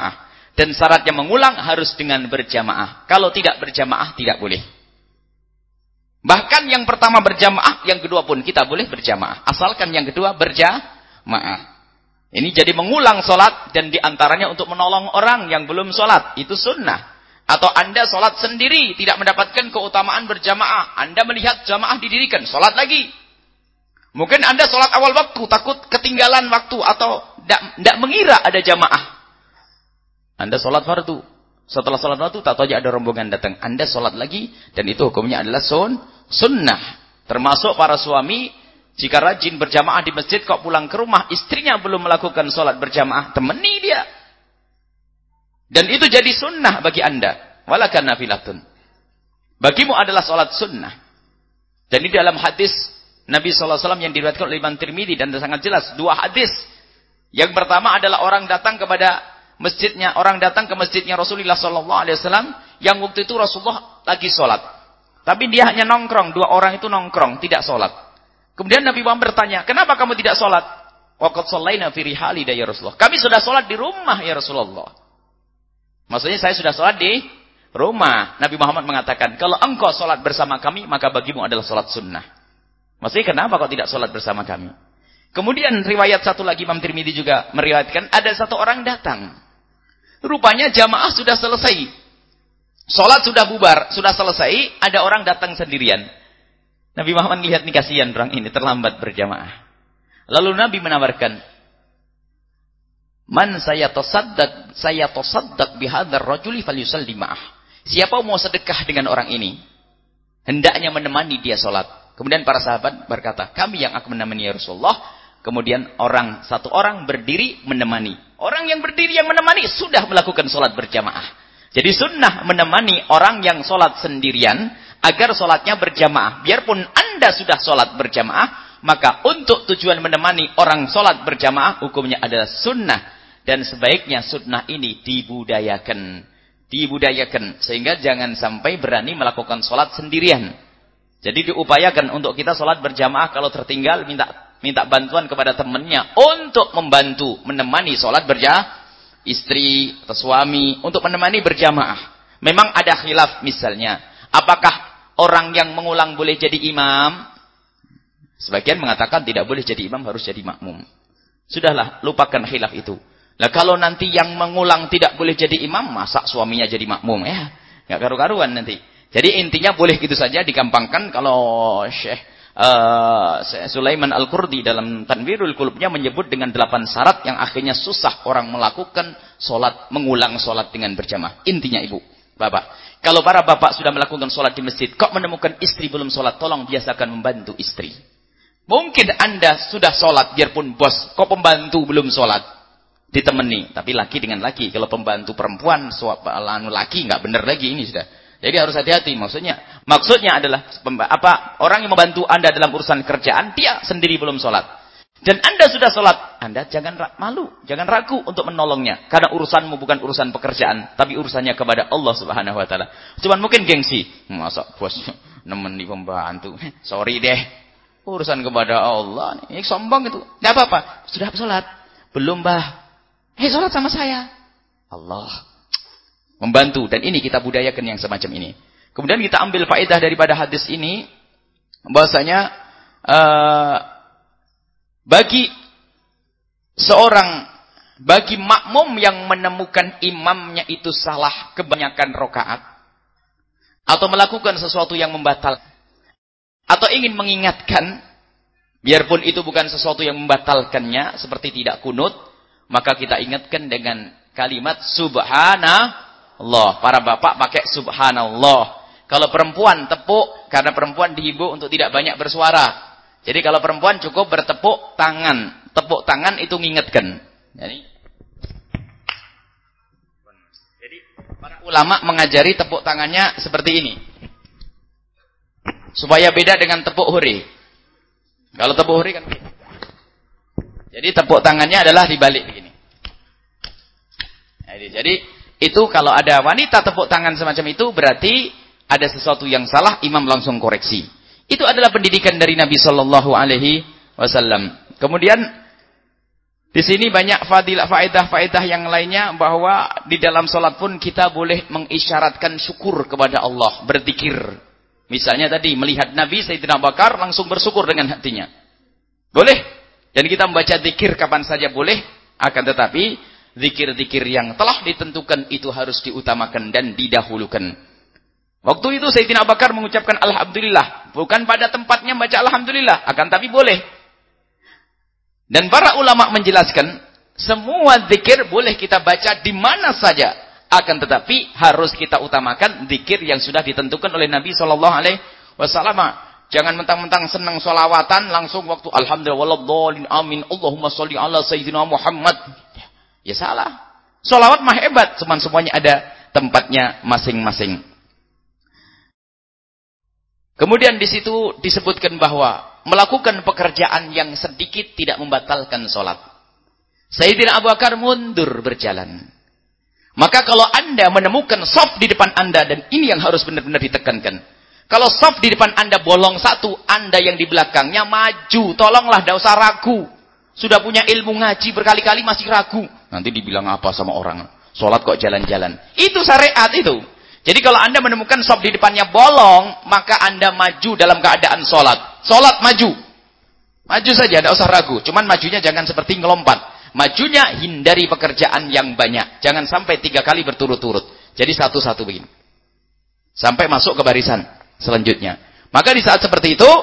Dan syaratnya mengulang harus dengan berjamaah. Kalau tidak berjamaah, tidak boleh. Bahkan yang pertama berjamaah, yang kedua pun kita boleh berjamaah. Asalkan yang kedua berjamaah. Ini jadi mengulang sholat dan diantaranya untuk menolong orang yang belum sholat. Itu sunnah. Atau Anda sholat sendiri, tidak mendapatkan keutamaan berjamaah. Anda melihat jamaah didirikan, sholat lagi. Mungkin Anda sholat awal waktu, takut ketinggalan waktu. Atau tidak mengira ada jamaah. Anda sholat fardu. Setelah sholat fardu, tak tahu aja ada rombongan datang. Anda sholat lagi, dan itu hukumnya adalah sun, sunnah. Termasuk para suami, jika rajin berjamaah di masjid, kok pulang ke rumah, istrinya belum melakukan sholat berjamaah, temani dia. Dan itu jadi sunnah bagi Anda. Walakan nafilatun. Bagimu adalah sholat sunnah. Dan di dalam hadis Nabi shallallahu alaihi wasallam yang diriwayatkan oleh Imam Tirmidzi, dan sangat jelas, dua hadis. Yang pertama adalah orang datang kepada masjidnya, orang datang ke masjidnya Rasulullah shallallahu alaihi wasallam, yang waktu itu Rasulullah lagi sholat. Tapi dia hanya nongkrong, dua orang itu nongkrong, tidak sholat. Kemudian Nabi Muhammad bertanya, kenapa kamu tidak sholat? Waqad shallaina fi rihalina ya Rasulullah. Kami sudah sholat di rumah ya Rasulullah. Maksudnya saya sudah sholat di rumah. Nabi Muhammad mengatakan, kalau engkau sholat bersama kami, maka bagimu adalah sholat sunnah. Maksudnya kenapa kau tidak sholat bersama kami? Kemudian riwayat satu lagi Imam Tirmidzi juga meriwayatkan, ada satu orang datang. Rupanya jamaah sudah selesai. Sholat sudah bubar, sudah selesai, ada orang datang sendirian. Nabi Muhammad melihat nih, kasihan orang ini terlambat berjamaah. Lalu Nabi menawarkan, man saya tasaddaq saya tasaddaq bihadzal rajuli falyusalli ma'ah. Siapa mau sedekah dengan orang ini, hendaknya menemani dia sholat. Kemudian para sahabat berkata, kami yang akan menemani ya Rasulullah. Kemudian orang satu orang berdiri menemani. Orang yang berdiri yang menemani sudah melakukan sholat berjamaah. Jadi sunnah menemani orang yang sholat sendirian agar sholatnya berjamaah. Biarpun Anda sudah sholat berjamaah, maka untuk tujuan menemani orang sholat berjamaah, hukumnya adalah sunnah. Dan sebaiknya sunnah ini dibudayakan. Dibudayakan. Sehingga jangan sampai berani melakukan sholat sendirian. Jadi diupayakan untuk kita sholat berjamaah. Kalau tertinggal, minta minta bantuan kepada temannya untuk membantu menemani sholat berjamaah. Istri atau suami untuk menemani berjamaah. Memang ada khilaf misalnya. Apakah orang yang mengulang boleh jadi imam? Sebagian mengatakan tidak boleh jadi imam, harus jadi makmum. Sudahlah, lupakan khilaf itu. Nah, kalau nanti yang mengulang tidak boleh jadi imam, masa suaminya jadi makmum? Ya, nggak karu-karuan nanti. Jadi intinya boleh gitu saja, digampangkan. Kalau Syekh uh, Sulaiman Al-Qurdi dalam Tanwirul Qulubnya menyebut dengan delapan syarat yang akhirnya susah orang melakukan sholat, mengulang sholat dengan berjamaah. Intinya ibu, bapak, kalau para bapak sudah melakukan sholat di masjid, kok menemukan istri belum sholat, tolong biasakan membantu istri. Mungkin Anda sudah sholat, biarpun bos, kok pembantu belum sholat, ditemani. Tapi laki dengan laki, kalau pembantu perempuan, suami laki, nggak benar lagi ini sudah. Jadi harus hati-hati. Maksudnya, maksudnya adalah apa? Orang yang membantu Anda dalam urusan kerjaan, dia sendiri belum sholat. Dan Anda sudah sholat, Anda jangan malu, jangan ragu untuk menolongnya. Karena urusanmu bukan urusan pekerjaan, tapi urusannya kepada Allah Subhanahu Wa Taala. Cuman mungkin gengsi, masa bos nemeni pembantu, sorry deh, urusan kepada Allah. Ini sombong itu. Tidak apa-apa, sudah sholat, belum bah? Hei, sholat sama saya. Allah membantu, dan ini kita budayakan yang semacam ini. Kemudian kita ambil faedah daripada hadis ini, bahwasanya uh, bagi seorang, bagi makmum yang menemukan imamnya itu salah kebanyakan rakaat, atau melakukan sesuatu yang membatalkan, atau ingin mengingatkan, biarpun itu bukan sesuatu yang membatalkannya, seperti tidak kunut, maka kita ingatkan dengan kalimat subhanallah. Allah, para bapak pakai subhanallah. Kalau perempuan tepuk, karena perempuan dihimbau untuk tidak banyak bersuara. Jadi kalau perempuan cukup bertepuk tangan. Tepuk tangan itu ngingetkan. Jadi, jadi para ulama mengajari tepuk tangannya seperti ini. Supaya beda dengan tepuk huri. Kalau tepuk huri kan begini. Jadi tepuk tangannya adalah dibalik begini. Jadi, jadi itu kalau ada wanita tepuk tangan semacam itu, berarti ada sesuatu yang salah, imam langsung koreksi. Itu adalah pendidikan dari Nabi Shallallahu Alaihi Wasallam. Kemudian Di sini banyak fadilah faedah-faedah yang lainnya, bahwa di dalam salat pun kita boleh mengisyaratkan syukur kepada Allah, berzikir. Misalnya tadi melihat Nabi Sayyidina Abu Bakar langsung bersyukur dengan hatinya. Boleh. Dan kita membaca zikir kapan saja boleh, akan tetapi zikir-zikir yang telah ditentukan itu harus diutamakan dan didahulukan. Waktu itu Sayyidina Abu Bakar mengucapkan alhamdulillah, bukan pada tempatnya membaca alhamdulillah, akan tapi boleh. Dan para ulama menjelaskan, semua zikir boleh kita baca di mana saja, akan tetapi harus kita utamakan zikir yang sudah ditentukan oleh Nabi shallallahu alaihi wasallam. Jangan mentang-mentang senang sholawatan langsung waktu alhamdulillah waladhdallin amin Allahumma sholli ala sayyidina Muhammad. Ya salah. Sholawat mah hebat, cuman semuanya ada tempatnya masing-masing. Kemudian di situ disebutkan bahwa melakukan pekerjaan yang sedikit tidak membatalkan sholat. Sayyidina Abu Bakar mundur berjalan. Maka kalau anda menemukan shaf di depan anda, dan ini yang harus benar-benar ditekankan. Kalau shaf di depan anda bolong satu, anda yang di belakangnya maju. Tolonglah, tidak usah ragu. Sudah punya ilmu ngaji berkali-kali masih ragu. Nanti dibilang apa sama orang? Sholat kok jalan-jalan. Itu syariat itu. Jadi kalau anda menemukan shaf di depannya bolong, maka anda maju dalam keadaan sholat. Sholat maju. Maju saja, tidak usah ragu. Cuman majunya jangan seperti ngelompat. Majunya hindari pekerjaan yang banyak. Jangan sampai tiga kali berturut-turut. Jadi satu-satu begini. Sampai masuk ke barisan selanjutnya. Maka di saat seperti itu,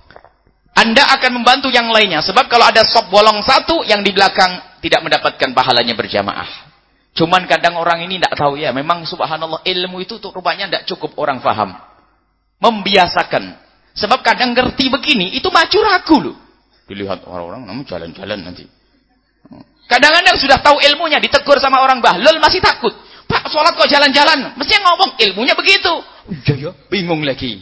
anda akan membantu yang lainnya. Sebab kalau ada shaf bolong satu, yang di belakang tidak mendapatkan pahalanya berjamaah. Cuman kadang orang ini tidak tahu ya. Memang subhanallah, ilmu itu tuh rupanya tidak cukup orang faham. Membiasakan. Sebab kadang ngerti begini, itu maju ragu loh. Dilihat orang-orang, namun jalan-jalan nanti. Kadang-kadang sudah tahu ilmunya, ditegur sama orang bahlul masih takut. Pak, sholat kok jalan-jalan? Mestinya ngomong, ilmunya begitu. Iya ya, bingung lagi.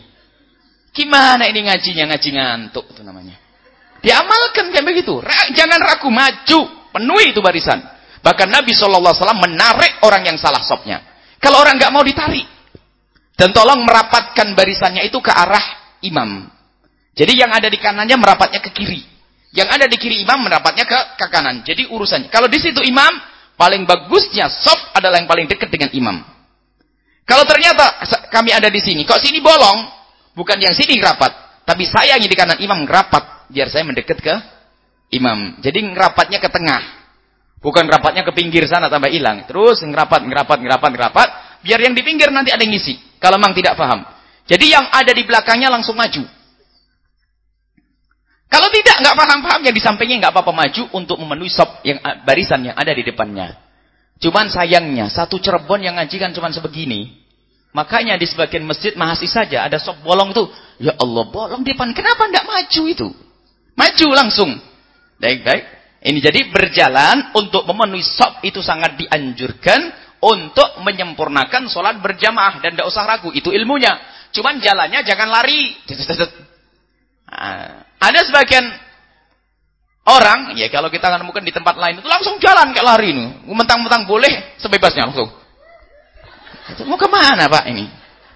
Gimana ini ngajinya? Ngaji ngantuk itu namanya. Diamalkan kayak begitu. Jangan ragu, maju. Penuhi itu barisan. Bahkan Nabi shallallahu alaihi wasallam menarik orang yang salah shafnya. Kalau orang nggak mau ditarik. Dan tolong merapatkan barisannya itu ke arah imam. Jadi yang ada di kanannya merapatnya ke kiri. Yang ada di kiri imam merapatnya ke, ke kanan. Jadi urusannya. Kalau di situ imam, paling bagusnya shaf adalah yang paling dekat dengan imam. Kalau ternyata kami ada di sini, kok sini bolong, bukan yang sini rapat, tapi saya yang di kanan imam rapat, biar saya mendekat ke imam. Jadi ngerapatnya ke tengah. Bukan rapatnya ke pinggir sana tambah hilang. Terus ngerapat, ngerapat, ngerapat, ngerapat, biar yang di pinggir nanti ada yang ngisi. Kalau memang tidak paham. Jadi yang ada di belakangnya langsung maju. Kalau tidak, nggak paham-paham, yang di sampingnya nggak apa-apa maju untuk memenuhi shaf yang barisan yang ada di depannya. Cuman sayangnya, satu Cirebon yang ngaji kan cuman sebegini. Makanya di sebagian masjid masih saja ada shaf bolong itu. Ya Allah, bolong di depan. Kenapa nggak maju itu? Maju langsung. Baik-baik. Ini jadi berjalan untuk memenuhi shaf itu sangat dianjurkan untuk menyempurnakan sholat berjamaah. Dan tidak usah ragu, itu ilmunya. Cuman jalannya jangan lari. Nah, ada sebagian orang, ya kalau kita menemukan di tempat lain itu langsung jalan kayak lari nih, mentang-mentang boleh sebebasnya langsung. Mau kemana Pak ini?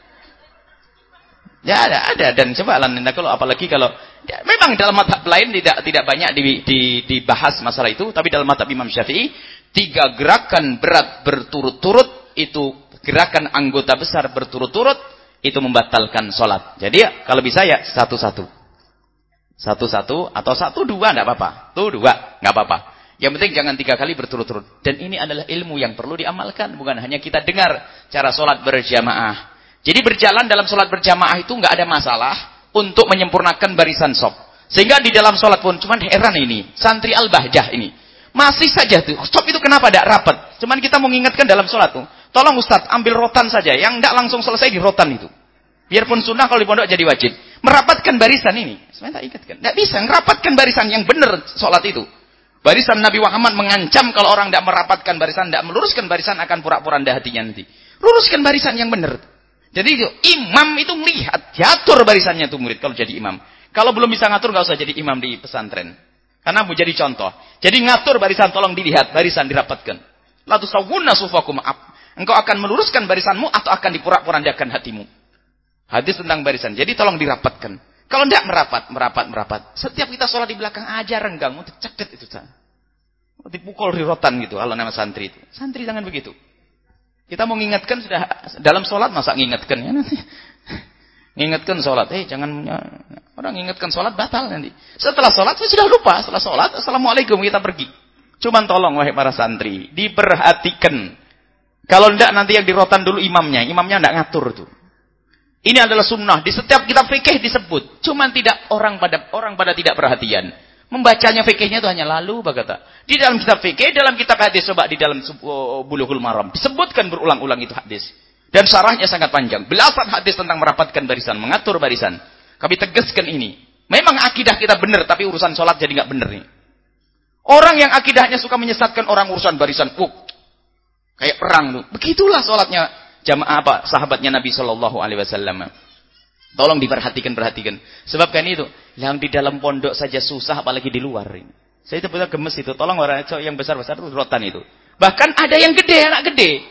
Ya ada, ada dan coba anda kalau apalagi kalau ya, memang dalam mazhab lain tidak tidak banyak di, di, dibahas masalah itu, tapi dalam mazhab Imam Syafi'i tiga gerakan berat berturut-turut itu gerakan anggota besar berturut-turut itu membatalkan sholat. Jadi ya, kalau bisa ya satu-satu. Satu-satu atau satu dua enggak apa-apa. Tuh dua enggak apa-apa. Yang penting jangan tiga kali berturut-turut. Dan ini adalah ilmu yang perlu diamalkan, bukan hanya kita dengar cara sholat berjamaah. Jadi berjalan dalam sholat berjamaah itu enggak ada masalah untuk menyempurnakan barisan shaf. Sehingga di dalam sholat pun cuman heran ini, santri Al-Bahjah ini. Masih saja tuh, shaf itu kenapa enggak rapat? Cuman kita mengingatkan dalam sholat tuh. Tolong Ustaz, ambil rotan saja. Yang enggak langsung selesai di rotan itu. Biarpun sunnah kalau di pondok jadi wajib. Merapatkan barisan ini. Sebenarnya tak ingatkan. Tidak bisa. Merapatkan barisan yang benar sholat itu. Barisan Nabi Muhammad mengancam kalau orang tidak merapatkan barisan, tidak meluruskan barisan akan pura-pura anda hatinya nanti. Luruskan barisan yang benar. Jadi itu, imam itu melihat. Diatur barisannya itu murid kalau jadi imam. Kalau belum bisa ngatur, nggak usah jadi imam di pesantren. Karena mau jadi contoh. Jadi ngatur barisan, tolong dilihat. Barisan dirapatkan. La tusawwunna sufakum. Engkau akan meluruskan barisanmu atau akan dipura-purandakan hatimu. Hadis tentang barisan. Jadi tolong dirapatkan. Kalau tidak merapat, merapat, merapat. Setiap kita sholat di belakang aja renggang. Cedet itu. Dipukul di rotan gitu kalau nama santri itu. Santri jangan begitu. Kita mau ngingatkan sudah dalam sholat masa ngingatkan ya nanti. Ngingatkan sholat, eh jangan orang ngingatkan sholat batal nanti. Setelah sholat saya sudah lupa. Setelah sholat, assalamualaikum kita pergi. Cuman tolong wahai para santri, diperhatikan. Kalau tidak nanti yang di rotan dulu imamnya, imamnya tidak ngatur tuh. Ini adalah sunnah. Di setiap kitab fikih disebut. Cuman tidak orang pada orang pada tidak perhatian. Membacanya fikihnya itu hanya lalu berkata. Di dalam kitab fikih, dalam kitab hadis, coba di dalam uh, Bulughul Maram disebutkan berulang-ulang itu hadis. Dan syarahnya sangat panjang. Belasan hadis tentang merapatkan barisan, mengatur barisan. Kami tegaskan ini. Memang akidah kita benar, tapi urusan sholat jadi nggak benar nih. Orang yang akidahnya suka menyesatkan orang urusan barisan, uh, kayak perang tuh. Begitulah sholatnya jamaah apa sahabatnya Nabi Shallallahu Alaihi Wasallam. Tolong diperhatikan, perhatikan. Sebab kan itu, yang di dalam pondok saja susah, apalagi di luar ini. Saya itu betul gemes itu. Tolong orang yang besar-besar itu rotan itu. Bahkan ada yang gede, anak gede.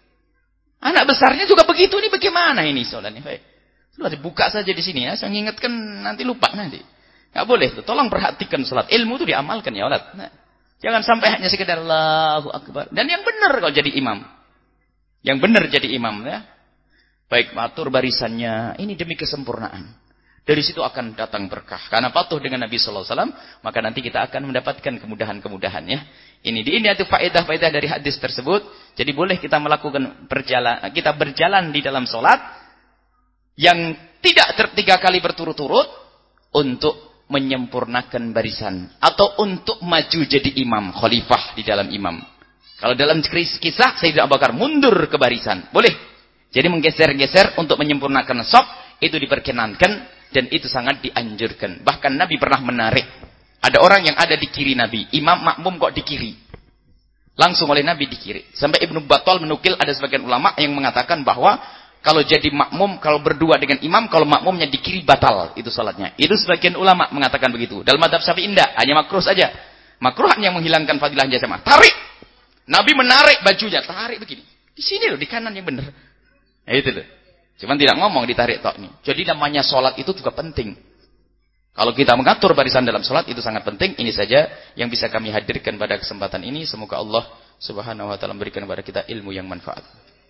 Anak besarnya juga begitu. Ini bagaimana ini soalnya? Sudah dibuka saja di sini ya. Saya ingatkan nanti lupa nanti. Nggak boleh tuh. Tolong perhatikan salat. Ilmu itu diamalkan ya Allah. Nah, jangan sampai hanya sekedar Allahu Akbar. Dan yang benar kalau jadi imam. Yang benar jadi imam ya. Baik atur barisannya, ini demi kesempurnaan. Dari situ akan datang berkah. Karena patuh dengan Nabi Sallallahu Alaihi Wasallam, maka nanti kita akan mendapatkan kemudahan-kemudahan ya. Ini di ini itu faedah-faedah dari hadis tersebut. Jadi boleh kita melakukan berjalan, kita berjalan di dalam sholat yang tidak tertiga kali berturut-turut untuk menyempurnakan barisan atau untuk maju jadi imam, khalifah di dalam imam. Kalau dalam kisah Sayyidina Abu Bakar mundur ke barisan, boleh. Jadi menggeser-geser untuk menyempurnakan shaf itu diperkenankan dan itu sangat dianjurkan. Bahkan Nabi pernah menarik. Ada orang yang ada di kiri Nabi, imam makmum kok di kiri. Langsung oleh Nabi di kiri. Sampai Ibnu Battal menukil ada sebagian ulama yang mengatakan bahwa kalau jadi makmum, kalau berdua dengan imam, kalau makmumnya di kiri batal itu salatnya. Itu sebagian ulama mengatakan begitu. Dalam mazhab Syafi'i indah, hanya makruh saja. Makruh hanya menghilangkan fadilah jamaah. Tarik. Nabi menarik bajunya, tarik begini. Di sini loh, di kanan yang benar. Nah, itu loh. Cuman tidak ngomong ditarik tok nih. Jadi namanya sholat itu juga penting. Kalau kita mengatur barisan dalam sholat itu sangat penting. Ini saja yang bisa kami hadirkan pada kesempatan ini. Semoga Allah Subhanahu wa taala memberikan kepada kita ilmu yang manfaat.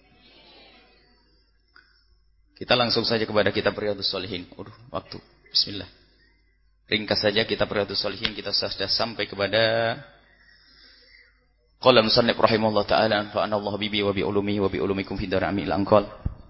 Kita langsung saja kepada kitab Riyadhus Shalihin. Aduh, waktu. Bismillah. Ringkas saja kitab Riyadhus Shalihin, kita sudah sampai kepada qala musannif rahimahullah ta'ala anfa'ana Allah bibi wa bi ulumihi wa bi ulumikum fid dar amil anqal.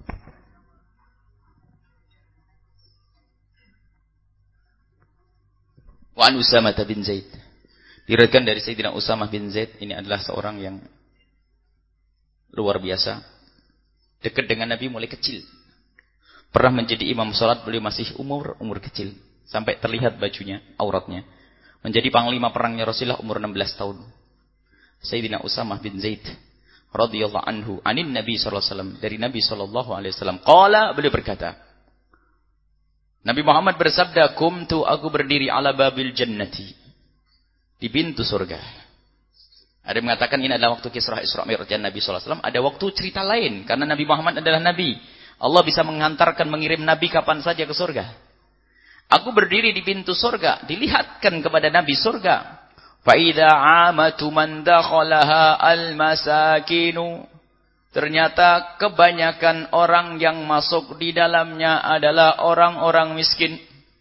Wa an Usamah bin Zaid. Diriwayatkan dari Sayyidina Usamah bin Zaid, ini adalah seorang yang luar biasa. Dekat dengan Nabi mulai kecil. Pernah menjadi imam salat beliau masih umur umur kecil sampai terlihat bajunya, auratnya. Menjadi panglima perangnya Rasulullah umur enam belas tahun. Sayyidina Usamah bin Zaid radhiyallahu anhu anin Nabi sallallahu alaihi wasallam, dari Nabi sallallahu alaihi wasallam qala, beliau berkata, Nabi Muhammad bersabda, "Kumtu, aku berdiri ala babil jannati, di pintu surga." Ada yang mengatakan ini adalah waktu Kisra Isra Mi'raj Nabi sallallahu alaihi wasallam. Ada waktu cerita lain karena Nabi Muhammad adalah nabi. Allah bisa menghantarkan, mengirim nabi kapan saja ke surga. Aku berdiri di pintu surga, dilihatkan kepada Nabi surga. Fa idza amatu man dakhalaha al-masakinu. Ternyata kebanyakan orang yang masuk di dalamnya adalah orang-orang miskin.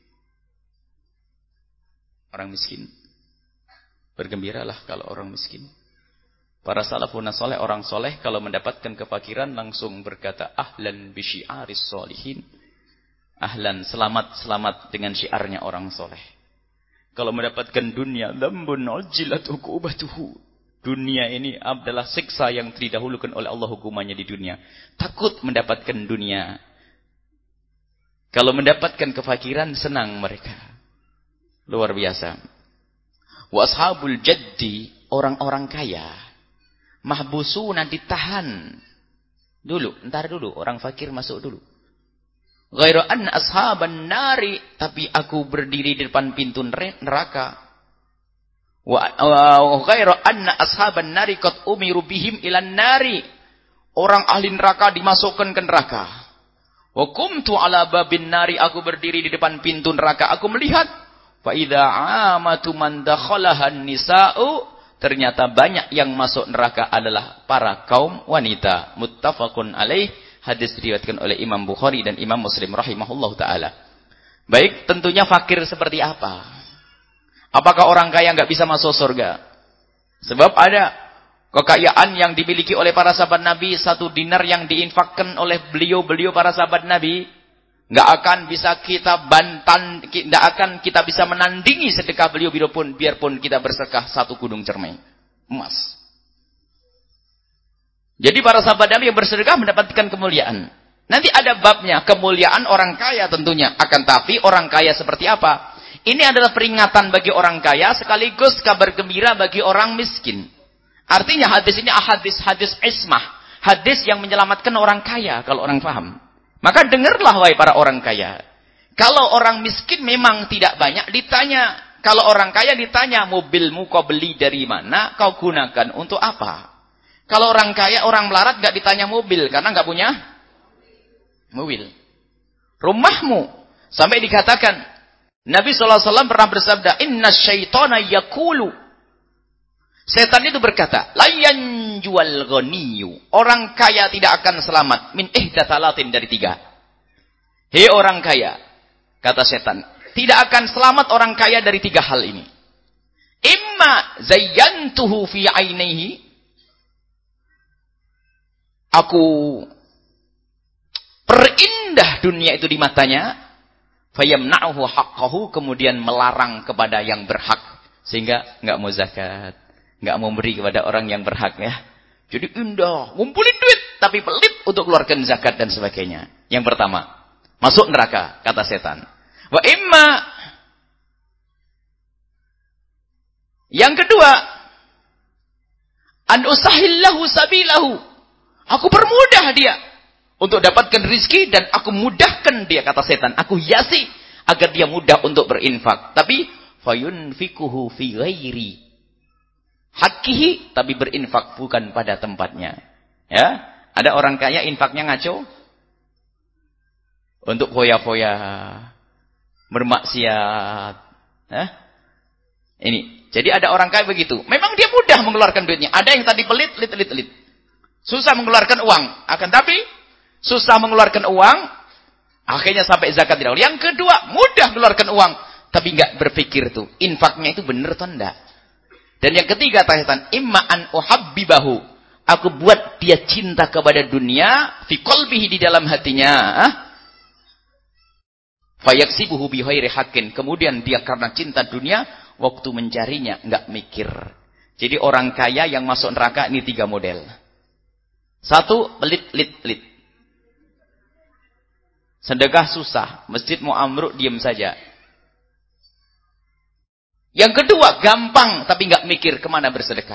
Orang miskin. Bergembiralah kalau orang miskin. Para salafun saleh, orang soleh, kalau mendapatkan kefakiran langsung berkata, ahlan bi syi'aris sholihin. Ahlan, selamat, selamat dengan syiarnya orang soleh. Kalau mendapatkan dunia, dzambun ujilat uqubatuhu. Dunia ini adalah siksa yang didahulukan oleh Allah hukumannya di dunia. Takut mendapatkan dunia. Kalau mendapatkan kefakiran, senang mereka. Luar biasa. Wa ashabul jaddi, orang-orang kaya. Mahbusuna, ditahan. Dulu, entar dulu. Orang fakir masuk dulu. Ghairu anna ashaban nari, tapi aku berdiri di depan pintu neraka. Wa ghairu anna ashaban nari qad umiru bihim ilan nari. Orang ahli neraka dimasukkan ke neraka. Wa kumtu ala babin nari, aku berdiri di depan pintu neraka. Aku melihat fa idza amatu man dakhalahan nisa'u, ternyata banyak yang masuk neraka adalah para kaum wanita. Muttafaqun alaih, hadis diriwayatkan oleh Imam Bukhari dan Imam Muslim rahimahullahu taala. Baik, tentunya fakir seperti apa? Apakah orang kaya nggak bisa masuk surga? Sebab ada kekayaan yang dimiliki oleh para sahabat Nabi, satu dinar yang diinfakkan oleh beliau-beliau para sahabat Nabi, nggak akan bisa kita bantan, nggak akan kita bisa menandingi sedekah beliau biarpun biarpun kita bersedekah satu kudung cermai emas. Jadi para sahabat Nabi yang bersedekah mendapatkan kemuliaan. Nanti ada babnya, kemuliaan orang kaya tentunya. Akan tapi orang kaya seperti apa? Ini adalah peringatan bagi orang kaya sekaligus kabar gembira bagi orang miskin. Artinya hadis ini hadis-hadis ismah, hadis yang menyelamatkan orang kaya kalau orang paham. Maka dengarlah wahai para orang kaya. Kalau orang miskin memang tidak banyak ditanya. Kalau orang kaya ditanya, mobilmu kau beli dari mana, kau gunakan untuk apa? Kalau orang kaya, orang melarat gak ditanya mobil karena gak punya mobil. Rumahmu, sampai dikatakan Nabi shallallahu alaihi wasallam pernah bersabda, inna syaitana yakulu. Setan itu berkata, layan jual ghaniyu. Orang kaya tidak akan selamat. Min ihdatalatin dari tiga. Hei orang kaya, kata setan, tidak akan selamat orang kaya dari tiga hal ini. Imma zayyantuhu fi ainihi. Aku perindah dunia itu di matanya. Fayamna'uhu haqqahu, kemudian melarang kepada yang berhak. Sehingga enggak mau zakat. Nggak mau beri kepada orang yang berhak ya. Jadi indah, ngumpulin duit, tapi pelit untuk keluarkan zakat dan sebagainya. Yang pertama, masuk neraka, kata setan. Wa imma. Yang kedua, an usahillahu sabilahu. Aku permudah dia untuk dapatkan rizki dan aku mudahkan dia, kata setan. Aku hiasi agar dia mudah untuk berinfak. Tapi fayunfikuhu fi ghairi hakihi, tapi berinfak bukan pada tempatnya. Ya, ada orang kaya infaknya ngaco untuk foya-foya, bermaksiat. Ya? Ini, jadi ada orang kaya begitu. Memang dia mudah mengeluarkan duitnya. Ada yang tadi pelit, lit, lit, lit. Susah mengeluarkan uang. Akan tapi susah mengeluarkan uang, akhirnya sampai zakat tidak. Yang kedua, mudah mengeluarkan uang, tapi nggak berpikir tuh infaknya itu benar atau enggak. Dan yang ketiga, tahatan imma an uhabbibahu. Aku buat dia cinta kepada dunia fi qalbihi, di dalam hatinya. Fayaksibuhu bi ghairi haqqin. Kemudian dia karena cinta dunia, waktu mencarinya enggak mikir. Jadi orang kaya yang masuk neraka ini tiga model. Satu, pelit lit lit. Sedekah susah, masjid mau amruk diam saja. Yang kedua, gampang tapi nggak mikir kemana bersedekah.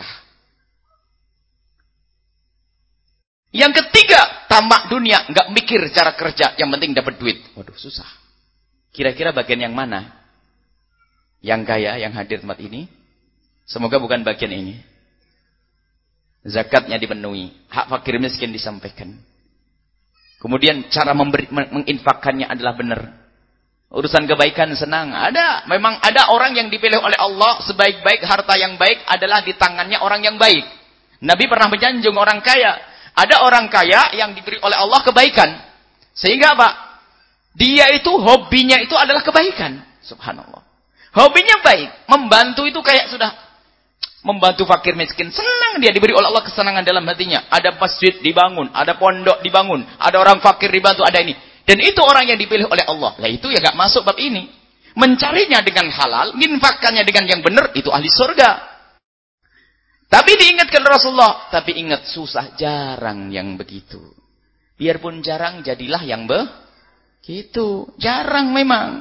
Yang ketiga, tamak dunia, nggak mikir cara kerja, yang penting dapat duit. Waduh, susah. Kira-kira bagian yang mana? Yang kaya, yang hadir tempat ini? Semoga bukan bagian ini. Zakatnya dipenuhi, hak fakir miskin disampaikan. Kemudian cara memberi, menginfakkannya adalah benar. Urusan kebaikan senang. Ada. Memang ada orang yang dipilih oleh Allah. Sebaik-baik harta yang baik adalah di tangannya orang yang baik. Nabi pernah menyanjung orang kaya. Ada orang kaya yang diberi oleh Allah kebaikan. Sehingga apa? Dia itu hobinya itu adalah kebaikan. Subhanallah. Hobinya baik. Membantu itu kayak sudah. Membantu fakir miskin. Senang dia, diberi oleh Allah kesenangan dalam hatinya. Ada masjid dibangun. Ada pondok dibangun. Ada orang fakir dibantu. Ada ini. Dan itu orang yang dipilih oleh Allah. Lah itu ya gak masuk bab ini. Mencarinya dengan halal, menginfakkannya dengan yang benar, itu ahli surga. Tapi diingatkan Rasulullah, tapi ingat susah, jarang yang begitu. Biarpun jarang, jadilah yang begitu. Jarang memang.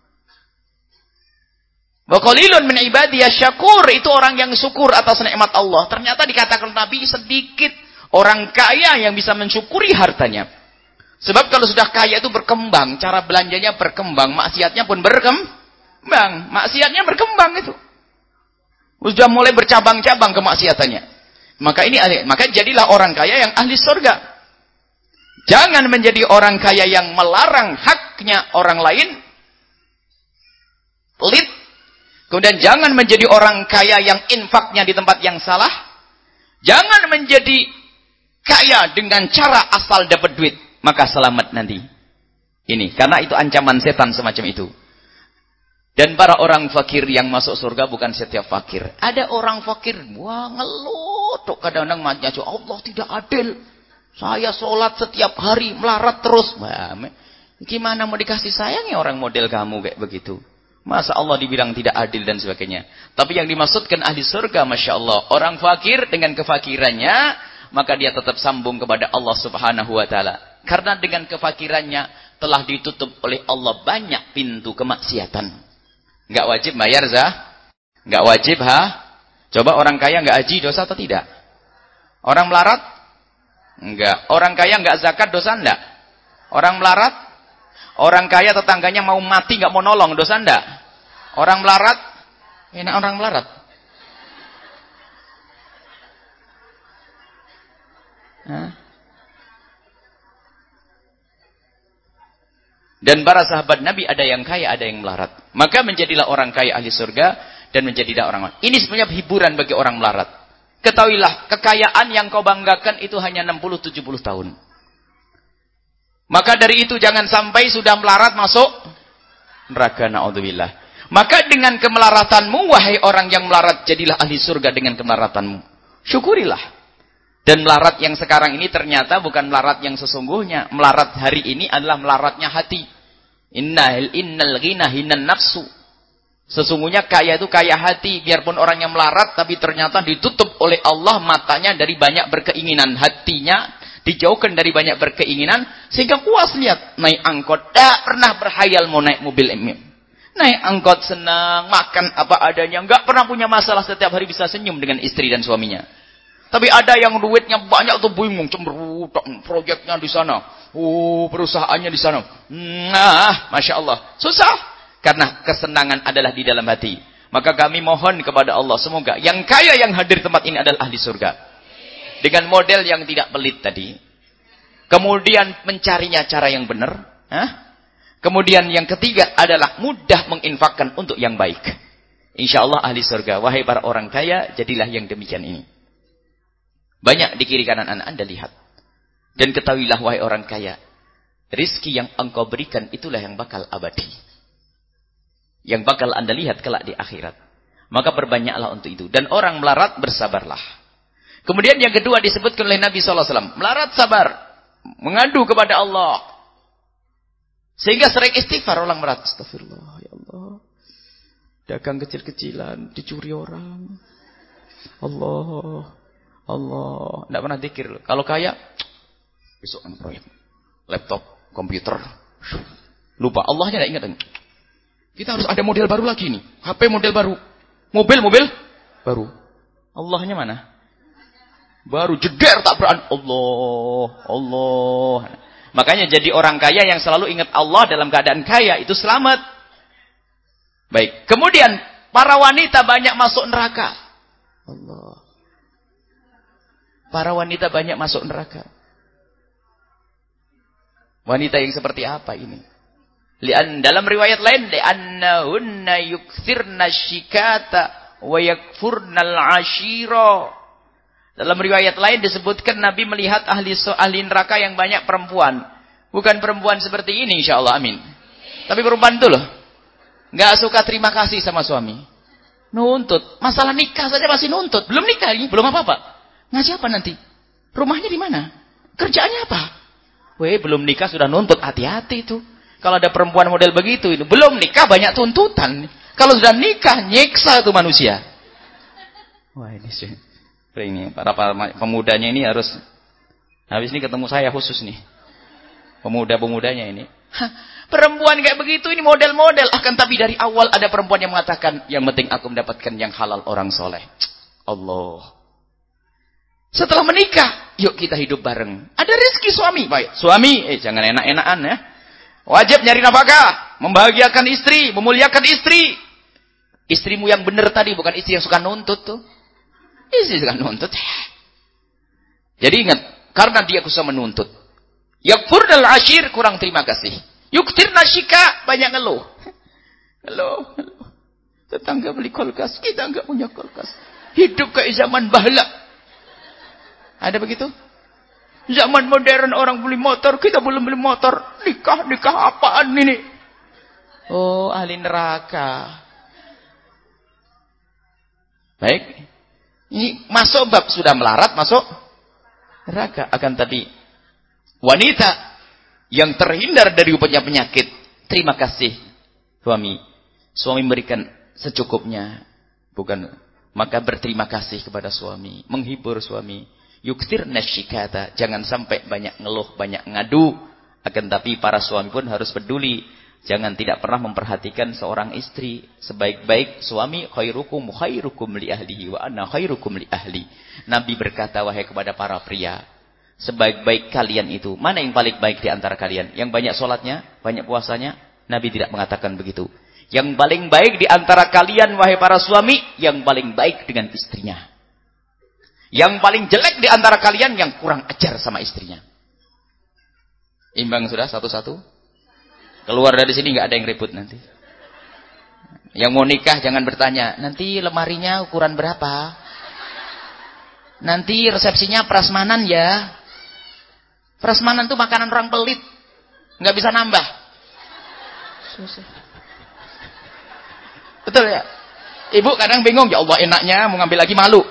Wa qalilun min ibadiyah syakur, itu orang yang syukur atas nikmat Allah. Ternyata dikatakan Nabi, sedikit orang kaya yang bisa mensyukuri hartanya. Sebab kalau sudah kaya itu berkembang, cara belanjanya berkembang, maksiatnya pun berkembang. Maksiatnya berkembang itu. Sudah mulai bercabang-cabang kemaksiatannya. Maka ini maka jadilah orang kaya yang ahli surga. Jangan menjadi orang kaya yang melarang haknya orang lain. Pelit. Kemudian jangan menjadi orang kaya yang infaknya di tempat yang salah. Jangan menjadi kaya dengan cara asal dapat duit. Maka selamat nanti. Ini. Karena itu ancaman setan semacam itu. Dan para orang fakir yang masuk surga bukan setiap fakir. Ada orang fakir. Wah ngeluh. Kadang-kadang maju. Allah tidak adil. Saya sholat setiap hari. Melarat terus. Wah, gimana mau dikasih sayangi orang model kamu kayak begitu. Masa Allah dibilang tidak adil dan sebagainya. Tapi yang dimaksudkan ahli surga, Masya Allah. Orang fakir dengan kefakirannya, maka dia tetap sambung kepada Allah subhanahu wa ta'ala. Karena dengan kefakirannya, telah ditutup oleh Allah banyak pintu kemaksiatan. Nggak wajib bayar zah? Nggak wajib ha? Coba orang kaya nggak haji, dosa atau tidak? Orang melarat? Enggak. Orang kaya nggak zakat, dosa enggak? Orang melarat? Orang kaya tetangganya mau mati nggak mau nolong, dosa enggak? Orang melarat? Enak orang melarat. Hah? Dan para sahabat Nabi ada yang kaya, ada yang melarat. Maka menjadilah orang kaya ahli surga dan menjadilah orang melarat. Ini sebenarnya hiburan bagi orang melarat. Ketahuilah, kekayaan yang kau banggakan itu hanya enam puluh tujuh puluh tahun. Maka dari itu jangan sampai sudah melarat masuk neraka, naudzubillah. Maka dengan kemelaratanmu, wahai orang yang melarat, jadilah ahli surga dengan kemelaratanmu. Syukurilah. Dan melarat yang sekarang ini ternyata bukan melarat yang sesungguhnya. Melarat hari ini adalah melaratnya hati. Innal innal ghina hinan nafsu. Sesungguhnya kaya itu kaya hati. Biarpun orangnya melarat, tapi ternyata ditutup oleh Allah matanya dari banyak berkeinginan. Hatinya dijauhkan dari banyak berkeinginan, sehingga puas lihat naik angkot, tak pernah berhayal mau naik mobil M M. Naik angkot senang, makan apa adanya, nggak pernah punya masalah, setiap hari bisa senyum dengan istri dan suaminya. Tapi ada yang duitnya banyak tuh bingung, cemberut, proyeknya di sana, oh perusahaannya di sana, nah, masya Allah, susah, karena kesenangan adalah di dalam hati. Maka kami mohon kepada Allah, semoga yang kaya yang hadir tempat ini adalah ahli surga. Dengan model yang tidak pelit tadi. Kemudian mencarinya cara yang benar. Hah? Kemudian yang ketiga adalah mudah menginfakkan untuk yang baik. Insya Allah ahli surga. Wahai para orang kaya, jadilah yang demikian ini. Banyak di kiri kanan anak Anda lihat. Dan ketahuilah wahai orang kaya. Rizki yang engkau berikan itulah yang bakal abadi. Yang bakal Anda lihat kelak di akhirat. Maka perbanyaklah untuk itu. Dan orang melarat bersabarlah. Kemudian yang kedua disebutkan oleh Nabi shallallahu alaihi wasallam. Melarat sabar. Mengadu kepada Allah. Sehingga sering istighfar orang melarat. Astagfirullah ya Allah. Dagang kecil-kecilan. Dicuri orang. Allah. Allah. Tidak pernah zikir. Kalau kaya. Besok kan proyek. Laptop. Komputer. Lupa. Allahnya tidak ingat. Kita harus ada model baru lagi nih. H P model baru. Mobil-mobil baru. Allahnya mana? Baru jeder tak berani. Allah, Allah. Makanya jadi orang kaya yang selalu ingat Allah dalam keadaan kaya itu selamat. Baik. Kemudian para wanita banyak masuk neraka. Allah. Para wanita banyak masuk neraka. Wanita yang seperti apa ini? Lian dalam riwayat lain li'annahunna yukthirna syikata wa yakfurnal ashira. Dalam riwayat lain disebutkan Nabi melihat ahli ahli neraka yang banyak perempuan. Bukan perempuan seperti ini insyaallah, amin. Tapi perempuan itu loh. Enggak suka terima kasih sama suami. Nuntut. Masalah nikah saja masih nuntut. Belum nikah ini, belum apa-apa. Ngaji apa nanti? Rumahnya di mana? Kerjaannya apa? Weh, belum nikah sudah nuntut. Hati-hati itu. Kalau ada perempuan model begitu itu, belum nikah banyak tuntutan. Kalau sudah nikah nyiksa itu manusia. Wah, ini sih. Ini para, para pemudanya ini harus habis ini ketemu saya khusus nih, pemuda-pemudanya ini. Hah, perempuan kayak begitu ini model-model. Akan tapi dari awal ada perempuan yang mengatakan yang penting aku mendapatkan yang halal orang soleh. Allah. Setelah menikah, yuk kita hidup bareng. Ada rezeki suami, baik. Suami, eh jangan enak-enakan ya. Wajib nyari nafkah, membahagiakan istri, memuliakan istri. Istrimu yang benar tadi, bukan istri yang suka nuntut tuh. Istri suka nuntut. Jadi ingat, karena dia bisa menuntut. Yakfurnal ashir, kurang terima kasih. Yuktirna syika, banyak ngeluh. Ngeluh, ngeluh. Tetangga beli kulkas, kita enggak punya kulkas. Hidup kayak zaman bahla. Ada begitu? Zaman modern orang beli motor, kita belum beli motor. Nikah, nikah apaan ini? Oh, ahli neraka. Baik. Ini masuk bab sudah melarat, masuk neraka. Akan tapi wanita yang terhindar dari punya penyakit, terima kasih suami. Suami memberikan secukupnya. Bukan, maka berterima kasih kepada suami. Menghibur suami. Yuktirna syikata, jangan sampai banyak ngeluh, banyak ngadu. Akan tapi para suami pun harus peduli. Jangan tidak pernah memperhatikan seorang istri. Sebaik-baik suami, khairukum khairukum li ahlihi wa ana khairukum li ahli. Nabi berkata, wahai kepada para pria, sebaik-baik kalian itu, mana yang paling baik di antara kalian? Yang banyak sholatnya, banyak puasanya? Nabi tidak mengatakan begitu. Yang paling baik di antara kalian, wahai para suami, yang paling baik dengan istrinya. Yang paling jelek di antara kalian yang kurang ajar sama istrinya. Imbang sudah satu-satu. Keluar dari sini nggak ada yang ribut nanti. Yang mau nikah jangan bertanya, nanti lemarinya ukuran berapa? Nanti resepsinya prasmanan ya. Prasmanan tuh makanan orang pelit. Nggak bisa nambah. Susah. Betul ya? Ibu kadang bingung, ya Allah enaknya mau ngambil lagi malu.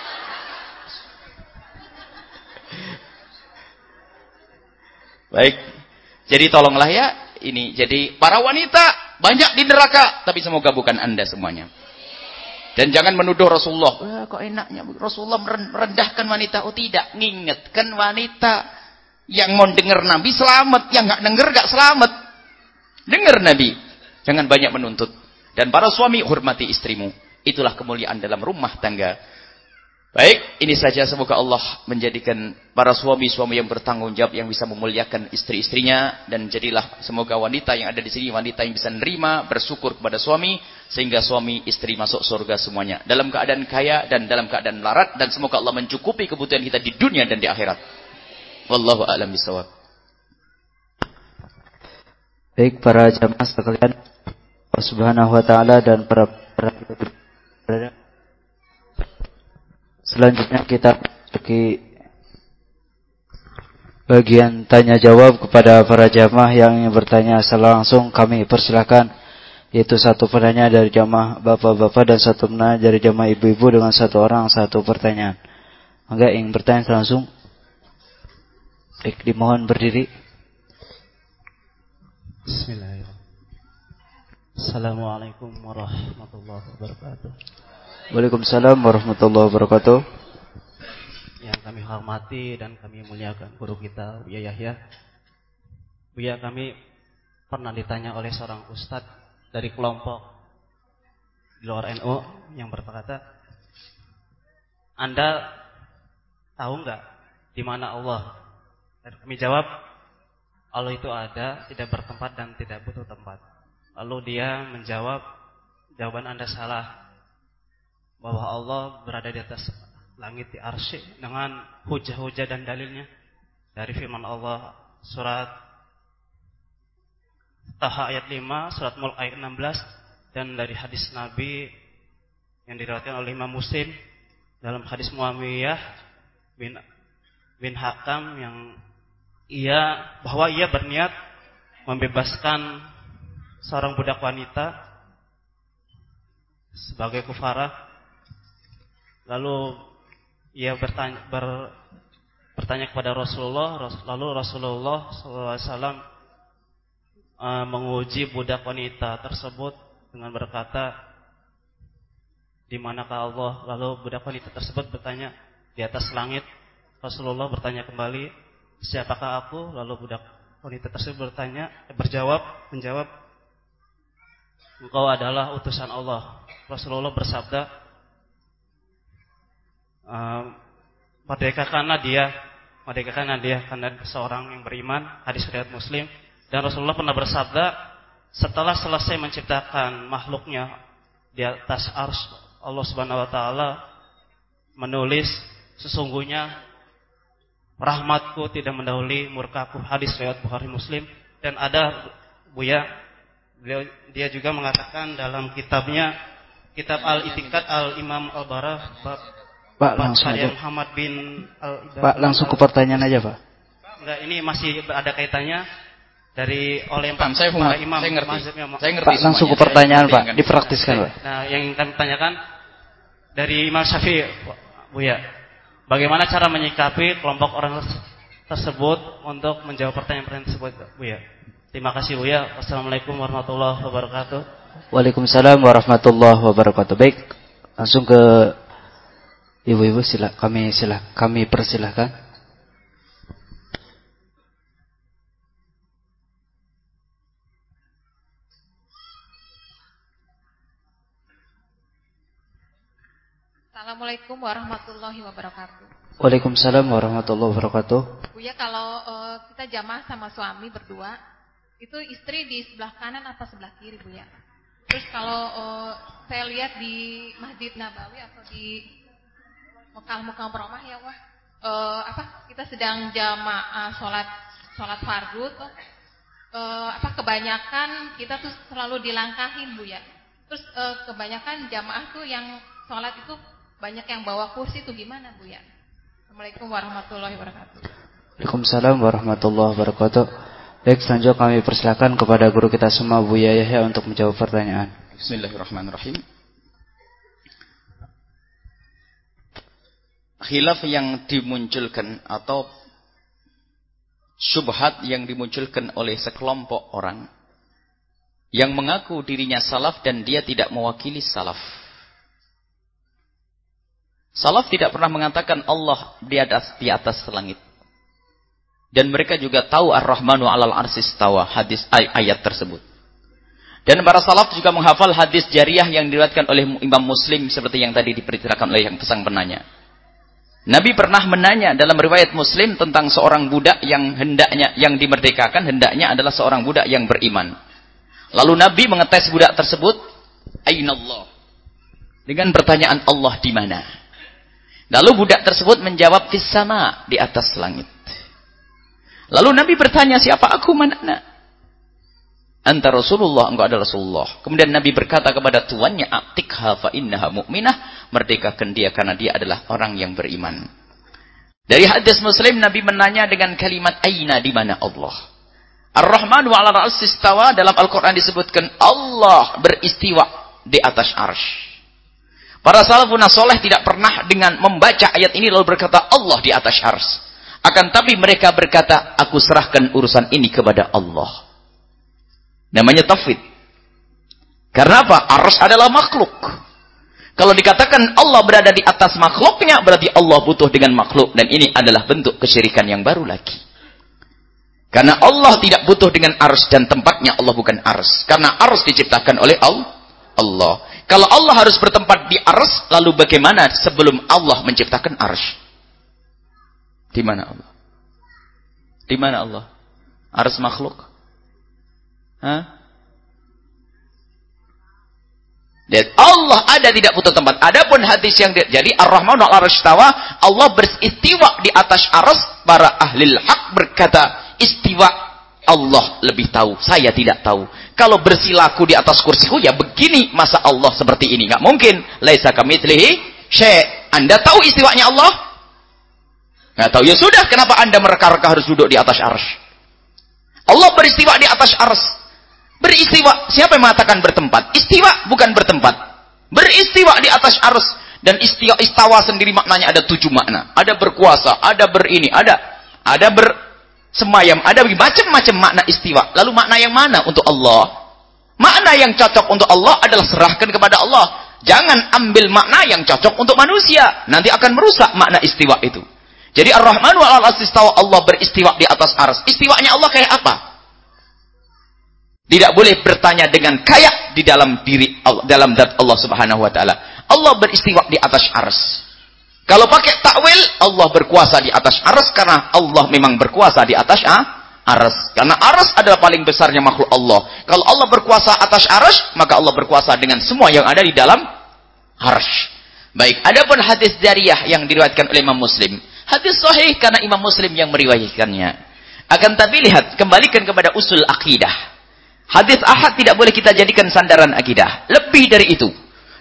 Baik, jadi tolonglah ya ini. Jadi para wanita banyak di neraka, tapi semoga bukan anda semuanya. Dan jangan menuduh Rasulullah. Wah, kok enaknya Rasulullah merendahkan wanita? Oh tidak, ngingetkan wanita yang mau dengar Nabi selamat, yang nggak dengar nggak selamat. Dengar Nabi, jangan banyak menuntut. Dan para suami hormati istrimu. Itulah kemuliaan dalam rumah tangga. Baik, ini saja, semoga Allah menjadikan para suami-suami yang bertanggung jawab, yang bisa memuliakan istri-istrinya, dan jadilah semoga wanita yang ada di sini wanita yang bisa menerima, bersyukur kepada suami, sehingga suami istri masuk surga semuanya dalam keadaan kaya dan dalam keadaan larat, dan semoga Allah mencukupi kebutuhan kita di dunia dan di akhirat. Wallahu a'lam bishawab. Baik para jamaah sekalian, Allah Subhanahu wa taala dan para para selanjutnya kita memasuki bagian tanya jawab kepada para jamaah yang ingin bertanya secara langsung. Kami persilakan, yaitu satu penanya dari jamaah bapak-bapak dan satu penanya dari jamaah ibu-ibu dengan satu orang satu pertanyaan. Enggak ingin bertanya langsung? Baik, dimohon berdiri. Bismillahirrahmanirrahim. Assalamualaikum warahmatullahi wabarakatuh. Waalaikumsalam warahmatullahi wabarakatuh. Yang kami hormati dan kami muliakan guru kita, Buya Yahya. Buya, kami pernah ditanya oleh seorang ustadz dari kelompok di luar N U yang berkata, Anda tahu nggak di mana Allah? Dan kami jawab, Allah itu ada, tidak bertempat dan tidak butuh tempat. Lalu dia menjawab, jawaban Anda salah. Bahwa Allah berada di atas langit di arsy dengan hujah-hujah dan dalilnya dari firman Allah surat Taha ayat lima, surat Mulk ayat enam belas, dan dari hadis Nabi yang diriwayatkan oleh Imam Muslim dalam hadis Muawiyah bin bin Hakam yang ia bahwa ia berniat membebaskan seorang budak wanita sebagai kufarah. Lalu ia bertanya, ber, bertanya kepada Rasulullah. Lalu Rasulullah shallallahu alaihi wasallam uh, menguji budak wanita tersebut dengan berkata, di manakah Allah? Lalu budak wanita tersebut bertanya, di atas langit. Rasulullah bertanya kembali, siapakah aku? Lalu budak wanita tersebut bertanya, eh, berjawab, menjawab, engkau adalah utusan Allah. Rasulullah bersabda, Uh, merdekakanlah dia, merdekakanlah dia karena seorang yang beriman. Hadis riwayat Muslim. Dan Rasulullah pernah bersabda, setelah selesai menciptakan makhluknya di atas arsy, Allah Subhanahu wa taala menulis, sesungguhnya rahmatku tidak mendahului murkaku. Hadis riwayat Bukhari Muslim. Dan ada Buya, dia juga mengatakan dalam kitabnya kitab Al-Itiqad Al-Imam Al-Barah bab Pak, langsung aja. Muhammad bin Al Pak, langsung ke pertanyaan aja, Pak. Enggak, ini masih ada kaitannya dari oleh Pak, saya para Pak, imam. Saya ngerti. Saya ngerti Pak, langsung ke semuanya. pertanyaan, Pak. Dipraktiskan, Pak. Nah, yang kami tanyakan dari Imam Syafi'i, Buya. Bagaimana cara menyikapi kelompok orang tersebut untuk menjawab pertanyaan-pertanyaan tersebut, Buya? Terima kasih, Buya. Wassalamualaikum warahmatullahi wabarakatuh. Waalaikumsalam warahmatullahi wabarakatuh. Baik, langsung ke ibu-ibu, sila kami sila kami persilahkan. Assalamualaikum warahmatullahi wabarakatuh. Waalaikumsalam warahmatullahi wabarakatuh. Buya, kalau uh, kita jamaah sama suami berdua, itu istri di sebelah kanan apa sebelah kiri, Buya? Terus kalau uh, saya lihat di Masjid Nabawi atau di Mekah Mukarramah ya, wah, uh, apa kita sedang jamaah sholat sholat fardu tuh, uh, apa kebanyakan kita tuh selalu dilangkahin, Buya. Terus uh, kebanyakan jamaah tuh yang sholat itu banyak yang bawa kursi, itu gimana, Buya? Assalamualaikum warahmatullahi wabarakatuh. Waalaikumsalam warahmatullahi wabarakatuh. Baik, selanjutnya kami persilakan kepada guru kita semua, Buya Yahya, untuk menjawab pertanyaan. Bismillahirrahmanirrahim. Khilaf yang dimunculkan atau syubhat yang dimunculkan oleh sekelompok orang yang mengaku dirinya salaf dan dia tidak mewakili salaf. Salaf tidak pernah mengatakan Allah di atas di atas langit. Dan mereka juga tahu Ar-Rahmanu 'alal 'arsy istawa, hadis ay ayat tersebut. Dan para salaf juga menghafal hadis jariyah yang diriwayatkan oleh Imam Muslim seperti yang tadi diperintahkan oleh yang pesan penanya. Nabi pernah menanya dalam riwayat Muslim tentang seorang budak yang hendaknya yang dimerdekakan, hendaknya adalah seorang budak yang beriman. Lalu Nabi mengetes budak tersebut, "Ainallah?" Dengan pertanyaan Allah di mana? Lalu budak tersebut menjawab, "Fis sama," di atas langit. Lalu Nabi bertanya, "Siapa aku, mana?" "Anta Rasulullah," engkau adalah Rasulullah. Kemudian Nabi berkata kepada tuannya, "A'tiqha fa innaha mu'minah," merdekakan dia karena dia adalah orang yang beriman. Dari hadis Muslim, Nabi menanya dengan kalimat aina, di mana Allah. Ar-Rahmanu 'alal 'arsy istawa, dalam Al-Qur'an disebutkan Allah beristiwa di atas arsy. Para salafun saleh tidak pernah dengan membaca ayat ini lalu berkata Allah di atas arsy. Akan tapi mereka berkata, aku serahkan urusan ini kepada Allah. Namanya tafwid. Karena apa? Arsy adalah makhluk. Kalau dikatakan Allah berada di atas makhluknya, berarti Allah butuh dengan makhluk. Dan ini adalah bentuk kesyirikan yang baru lagi. Karena Allah tidak butuh dengan arsy dan tempatnya Allah bukan arsy. Karena arsy diciptakan oleh Allah. Kalau Allah harus bertempat di arsy, lalu bagaimana sebelum Allah menciptakan arsy? Di mana Allah? Di mana Allah? Arsy makhluk? Hah? Dan Allah ada tidak butuh tempat. Adapun hadis yang di, jadi Ar-Rahmanu 'alal 'arsy istawa, Allah beristiwa di atas arsy. Para ahli hak berkata, istiwa Allah lebih tahu, saya tidak tahu. Kalau bersilaku di atas kursiku, ya begini, masa Allah seperti ini? Enggak mungkin. Laisa kamitslihi syai'. Anda tahu istiwanya Allah? Enggak tahu. Ya sudah, kenapa Anda mereka-reka harus duduk di atas arsy? Allah beristiwa di atas arsy. Beristiwa, siapa yang mengatakan bertempat? Istiwa bukan bertempat. Beristiwa di atas arsy. Dan istiwa, istawa sendiri maknanya ada tujuh makna. Ada berkuasa, ada berini, ada ada ber semayam, ada macam-macam makna istiwa. Lalu makna yang mana untuk Allah? Makna yang cocok untuk Allah adalah serahkan kepada Allah. Jangan ambil makna yang cocok untuk manusia. Nanti akan merusak makna istiwa itu. Jadi Ar-Rahmanu 'alal 'arsy istawa, Allah beristiwa di atas arsy. Istiwanya Allah kayak apa? Tidak boleh bertanya dengan kayak di dalam diri Allah, dalam zat Allah Subhanahu wa taala. Allah beristiwa di atas arsy. Kalau pakai takwil, Allah berkuasa di atas arsy karena Allah memang berkuasa di atas ah, arsy. Karena arsy adalah paling besarnya makhluk Allah. Kalau Allah berkuasa atas arsy, maka Allah berkuasa dengan semua yang ada di dalam arsy. Baik, adapun hadis jariyah yang diriwayatkan oleh Imam Muslim, hadis sahih karena Imam Muslim yang meriwayatkannya. Akan tapi lihat, kembalikan kepada usul akidah. Hadis ahad tidak boleh kita jadikan sandaran akidah. Lebih dari itu.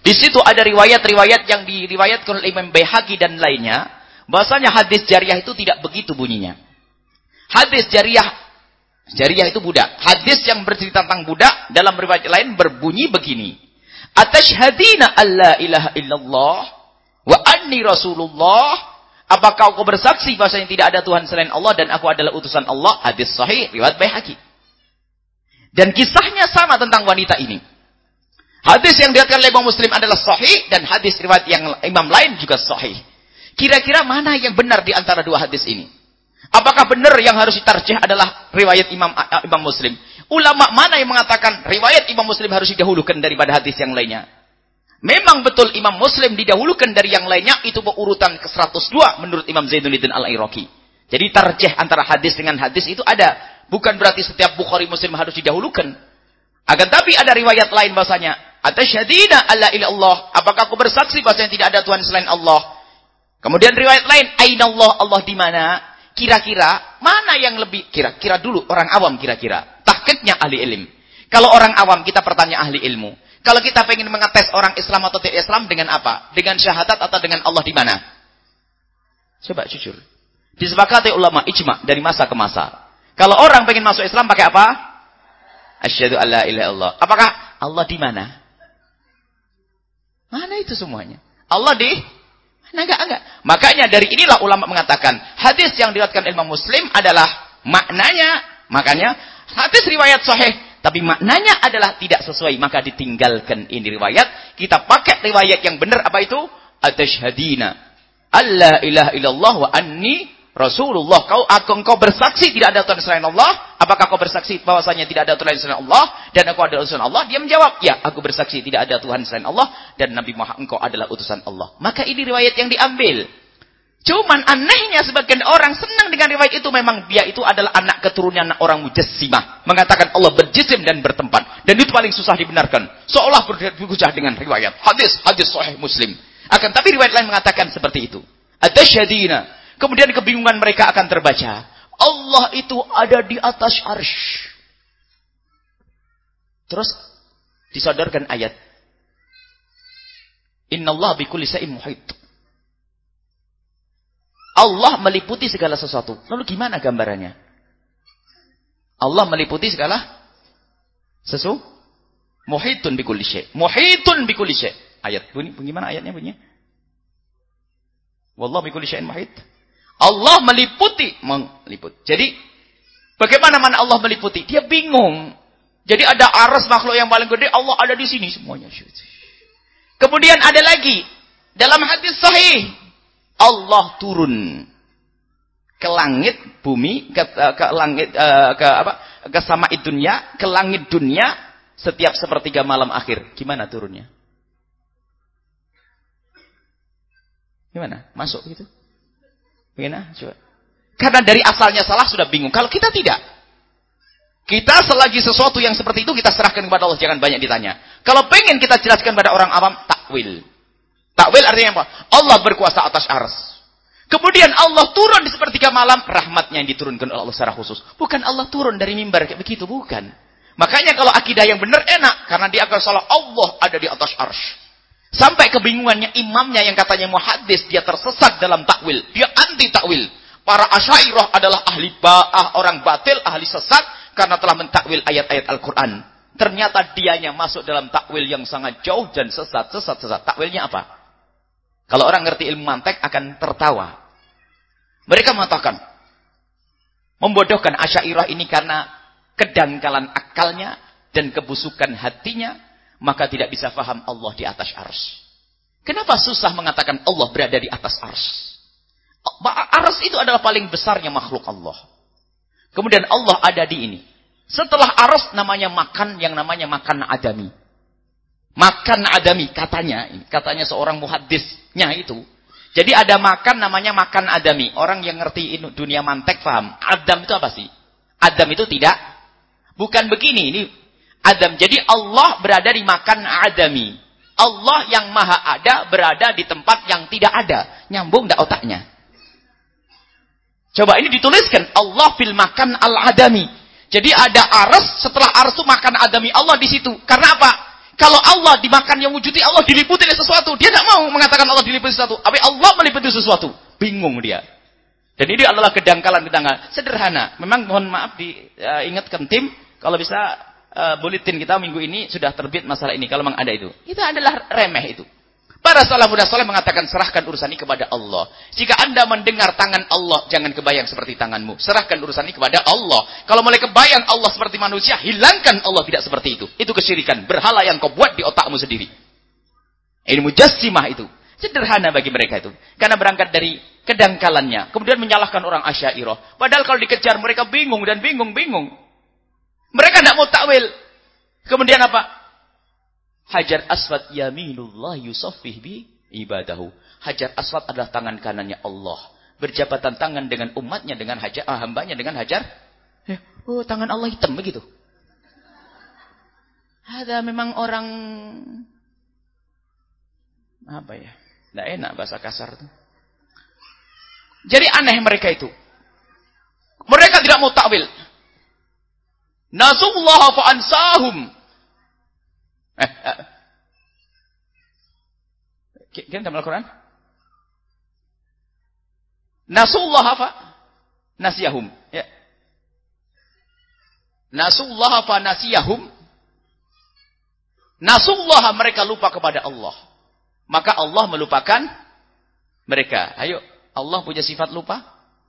Di situ ada riwayat-riwayat yang diriwayatkan oleh Imam Baihaqi dan lainnya, bahwasanya hadis jariyah itu tidak begitu bunyinya. Hadis jariyah, jariyah itu budak. Hadis yang bercerita tentang budak dalam riwayat lain berbunyi begini. Atashhadina alla ilaha illallah wa anni rasulullah. Apakah kau bersaksi bahwasanya tidak ada Tuhan selain Allah dan aku adalah utusan Allah? Hadis sahih riwayat Baihaqi. Dan kisahnya sama tentang wanita ini. Hadis yang diriwayatkan oleh Imam Muslim adalah sahih dan hadis riwayat yang imam lain juga sahih. Kira-kira mana yang benar di antara dua hadis ini? Apakah benar yang harus ditarjih adalah riwayat Imam uh, Imam Muslim? Ulama mana yang mengatakan riwayat Imam Muslim harus didahulukan daripada hadis yang lainnya? Memang betul Imam Muslim didahulukan dari yang lainnya, itu berurutan ke seratus dua menurut Imam Zainuddin Al-Iraqi. Jadi tarjih antara hadis dengan hadis itu ada. Bukan berarti setiap Bukhari Muslim harus didahulukan. Akan tapi ada riwayat lain bahasanya, Atashhadina alla ilallah, apakah aku bersaksi bahasanya tidak ada Tuhan selain Allah? Kemudian riwayat lain, Aina Allah, Allah di mana? Kira-kira mana yang lebih, kira-kira dulu orang awam kira-kira. Tahqiqnya ahli ilmu. Kalau orang awam kita bertanya ahli ilmu. Kalau kita pengen mengetes orang Islam atau tidak Islam dengan apa? Dengan syahadat atau dengan Allah di mana? Coba jujur. Disepakati ulama ijma dari masa ke masa. Kalau orang pengen masuk Islam pakai apa? Asyhadu alla ilaha illallah. Apakah Allah di mana? Mana itu semuanya? Allah di mana? Enggak, enggak. Makanya dari inilah ulama mengatakan hadis yang diriwayatkan Imam Muslim adalah maknanya, makanya hadis riwayat sahih tapi maknanya adalah tidak sesuai, maka ditinggalkan ini riwayat. Kita pakai riwayat yang benar, apa itu? Atashhadina alla ilaha illallah wa anni rasulullah. Kau engkau bersaksi tidak ada Tuhan selain Allah. Apakah kau bersaksi bahwasanya tidak ada Tuhan selain Allah dan aku adalah utusan Allah? Dia menjawab, ya, aku bersaksi tidak ada Tuhan selain Allah dan Nabi Muhammad engkau adalah utusan Allah. Maka ini riwayat yang diambil. Cuman anehnya sebagian orang senang dengan riwayat itu, memang dia itu adalah anak keturunan orang Mujassimah. Mengatakan Allah berjisim dan bertempat. Dan itu paling susah dibenarkan. Seolah berhujah dengan riwayat. Hadis, hadis sahih Muslim. Akan tapi riwayat lain mengatakan seperti itu. Atashhadina. Kemudian kebingungan mereka akan terbaca. Allah itu ada di atas arsy. Terus disodorkan ayat. Innallaha bikulli syai'in muhit. Allah meliputi segala sesuatu. Lalu gimana gambarannya? Allah meliputi segala sesuatu. Muhitun bikulli syai'. Muhitun bikulli syai'. Ayat bunyi, bagaimana ayatnya bunyinya? Wallahu bikulli syai'in muhit. Allah meliputi, meliput. Jadi bagaimana mana Allah meliputi? Dia bingung. Jadi ada aras makhluk yang paling gede, Allah ada di sini semuanya. Kemudian ada lagi dalam hadis sahih, Allah turun ke langit bumi, ke, ke langit ke apa? Ke sama'id dunya, ke langit dunia setiap sepertiga malam akhir. Gimana turunnya? Gimana? Masuk gitu? Bagaimana? Coba. Karena dari asalnya salah sudah bingung. Kalau kita tidak. Kita selagi sesuatu yang seperti itu kita serahkan kepada Allah, jangan banyak ditanya. Kalau pengen kita jelaskan pada orang awam, takwil. Takwil artinya apa? Allah berkuasa atas ars. Kemudian Allah turun di sepertiga malam, rahmatnya yang diturunkan oleh Allah secara khusus. Bukan Allah turun dari mimbar kayak begitu, bukan. Makanya kalau akidah yang benar enak, karena dia akan salah, Allah ada di atas ars. Sampai kebingungannya imamnya yang katanya muhaddis, dia tersesat dalam takwil. Dia anti takwil. Para Asy'ariyah adalah ahli ba'ah, orang batil, ahli sesat karena telah mentakwil ayat-ayat Al-Qur'an. Ternyata dianya masuk dalam takwil yang sangat jauh dan sesat, sesat, sesat. Takwilnya apa? Kalau orang ngerti ilmu mantek akan tertawa. Mereka mengatakan membodohkan Asy'ariyah ini karena kedangkalan akalnya dan kebusukan hatinya, maka tidak bisa faham Allah di atas arsy. Kenapa susah mengatakan Allah berada di atas arsy? Arsy itu adalah paling besarnya makhluk Allah. Kemudian Allah ada di ini. Setelah arsy namanya makan, yang namanya makan adami. Makan adami katanya, katanya seorang muhaddisnya itu. Jadi ada makan namanya makan adami. Orang yang ngerti dunia mantek paham. Adam itu apa sih? Adam itu tidak. Bukan begini, ini Adam. Jadi Allah berada di makan adami. Allah yang maha ada berada di tempat yang tidak ada. Nyambung enggak otaknya? Coba ini dituliskan. Allah fil makan al-adami. Jadi ada ars, setelah ars itu makan adami Allah di situ. Karena apa? Kalau Allah dimakan yang wujudnya Allah diliputi oleh sesuatu, dia tidak mau mengatakan Allah diliputi sesuatu. Tapi Allah meliputi sesuatu, bingung dia. Dan ini adalah kedangkalan-kedangkalan sederhana. Memang mohon maaf diingatkan uh, tim, kalau bisa uh, bulletin kita minggu ini sudah terbit masalah ini kalau memang ada itu. Itu adalah remeh itu. Para salafun saleh mengatakan serahkan urusan ini kepada Allah. Jika Anda mendengar tangan Allah, jangan kebayang seperti tanganmu. Serahkan urusan ini kepada Allah. Kalau mulai kebayang Allah seperti manusia, hilangkan Allah tidak seperti itu. Itu kesyirikan, berhala yang kau buat di otakmu sendiri. Ini mujassimah itu. Sederhana bagi mereka itu. Karena berangkat dari kedangkalannya. Kemudian menyalahkan orang Asy'ariyah. Padahal kalau dikejar mereka bingung dan bingung-bingung. Mereka tidak mau takwil. Kemudian apa? Hajar Aswad yaminullah yusaffih bi ibadahu. Hajar Aswad adalah tangan kanannya Allah. Berjabatan tangan dengan umatnya, dengan hajar, ah, hambanya dengan hajar. Eh, oh, tangan Allah hitam begitu. Ada memang orang apa ya? Tidak enak bahasa kasar itu. Jadi aneh mereka itu. Mereka tidak mau takwil. Nasullaha fa ansahum. Eh, eh. Kita dalam Al-Quran. Nasullaha fa nasiyahum. Ya. Nasullaha fa nasiyahum. Nasullaha, mereka lupa kepada Allah. Maka Allah melupakan mereka. Ayo, Allah punya sifat lupa?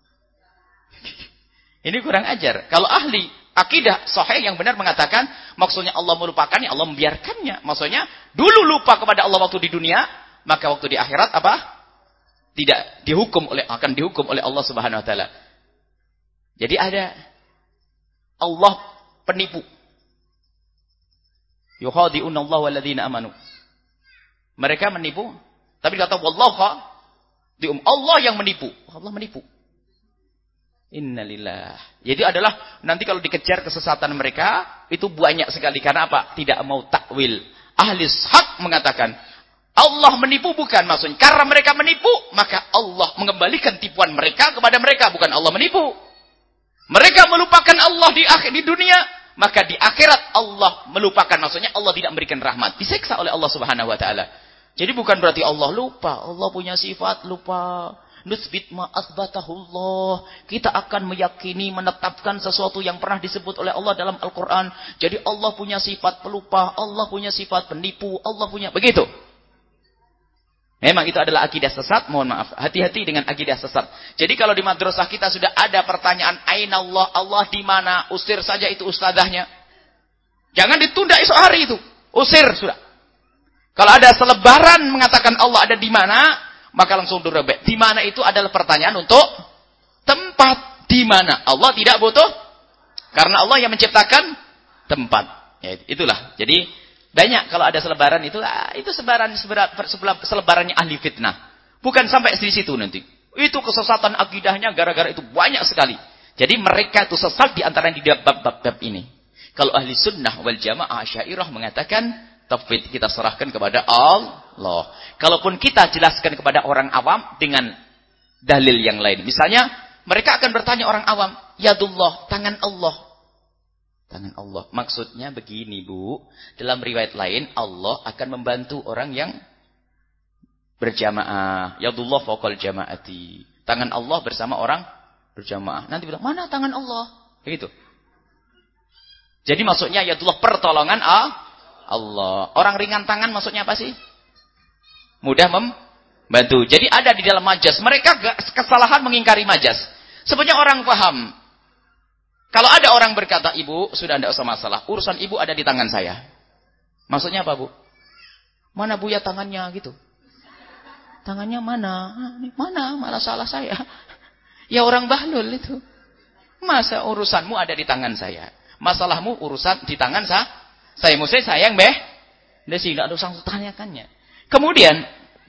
Ini kurang ajar. Kalau ahli akidah sahih yang benar mengatakan, maksudnya Allah melupakannya, Allah membiarkannya. Maksudnya, dulu lupa kepada Allah waktu di dunia, maka waktu di akhirat apa? Tidak dihukum oleh, akan dihukum oleh Allah Subhanahu Wa Taala. Jadi ada Allah penipu. Yukhadi'una Allah walladzina amanu. Mereka menipu, tapi kata wallahu dium, Allah yang menipu. Allah menipu. Innalillah. Jadi adalah nanti kalau dikejar kesesatan mereka itu banyak sekali. Karena apa? Tidak mau takwil. Ahli hak mengatakan Allah menipu, bukan maksudnya karena mereka menipu maka Allah mengembalikan tipuan mereka kepada mereka, bukan Allah menipu. Mereka melupakan Allah di akhir di dunia, maka di akhirat Allah melupakan, maksudnya Allah tidak memberikan rahmat, disiksa oleh Allah Subhanahu Wa Taala. Jadi bukan berarti Allah lupa. Allah punya sifat lupa. Nutsbit ma asbatahullah. Kita akan meyakini, menetapkan sesuatu yang pernah disebut oleh Allah dalam Al-Quran. Jadi Allah punya sifat pelupa, Allah punya sifat penipu, Allah punya begitu. Memang itu adalah akidah sesat, mohon maaf. Hati-hati dengan akidah sesat. Jadi kalau di madrasah kita sudah ada pertanyaan, Aina Allah, Allah di mana? Usir saja itu ustazahnya. Jangan ditunda esok hari itu. Usir sudah. Kalau ada selebaran mengatakan Allah ada di mana, maka langsung direbek. Di mana itu adalah pertanyaan untuk tempat. Di mana? Allah tidak butuh. Karena Allah yang menciptakan tempat. Ya, itulah. Jadi banyak kalau ada selebaran itu, ah, itu sebaran selebarannya ahli fitnah. Bukan sampai di situ nanti. Itu kesesatan akidahnya gara-gara itu banyak sekali. Jadi mereka itu sesat di antara di bab-bab ini. Kalau ahli sunnah wal jamaah Asy'ariyah mengatakan tauhid kita serahkan kepada Allah. Kalaupun kita jelaskan kepada orang awam dengan dalil yang lain. Misalnya, mereka akan bertanya orang awam, Yadullah, tangan Allah. Tangan Allah. Maksudnya begini, Bu. Dalam riwayat lain, Allah akan membantu orang yang berjamaah. Yadullah fawqal jama'ati. Tangan Allah bersama orang berjamaah. Nanti bilang, mana tangan Allah? Begitu. Jadi maksudnya Yadullah pertolongan Allah. Allah. Orang ringan tangan maksudnya apa sih? Mudah membantu. Jadi ada di dalam majas. Mereka kesalahan mengingkari majas. Sebenarnya orang paham. Kalau ada orang berkata, Ibu, sudah tidak usah masalah. Urusan Ibu ada di tangan saya. Maksudnya apa, Bu? Mana Bu ya tangannya gitu? Tangannya mana? Mana? Malah salah saya. Ya orang bahlul itu. Masa urusanmu ada di tangan saya? Masalahmu urusan di tangan saya? Saya mesti sayang beh. Dia sih enggak usah tanyakannya. Kemudian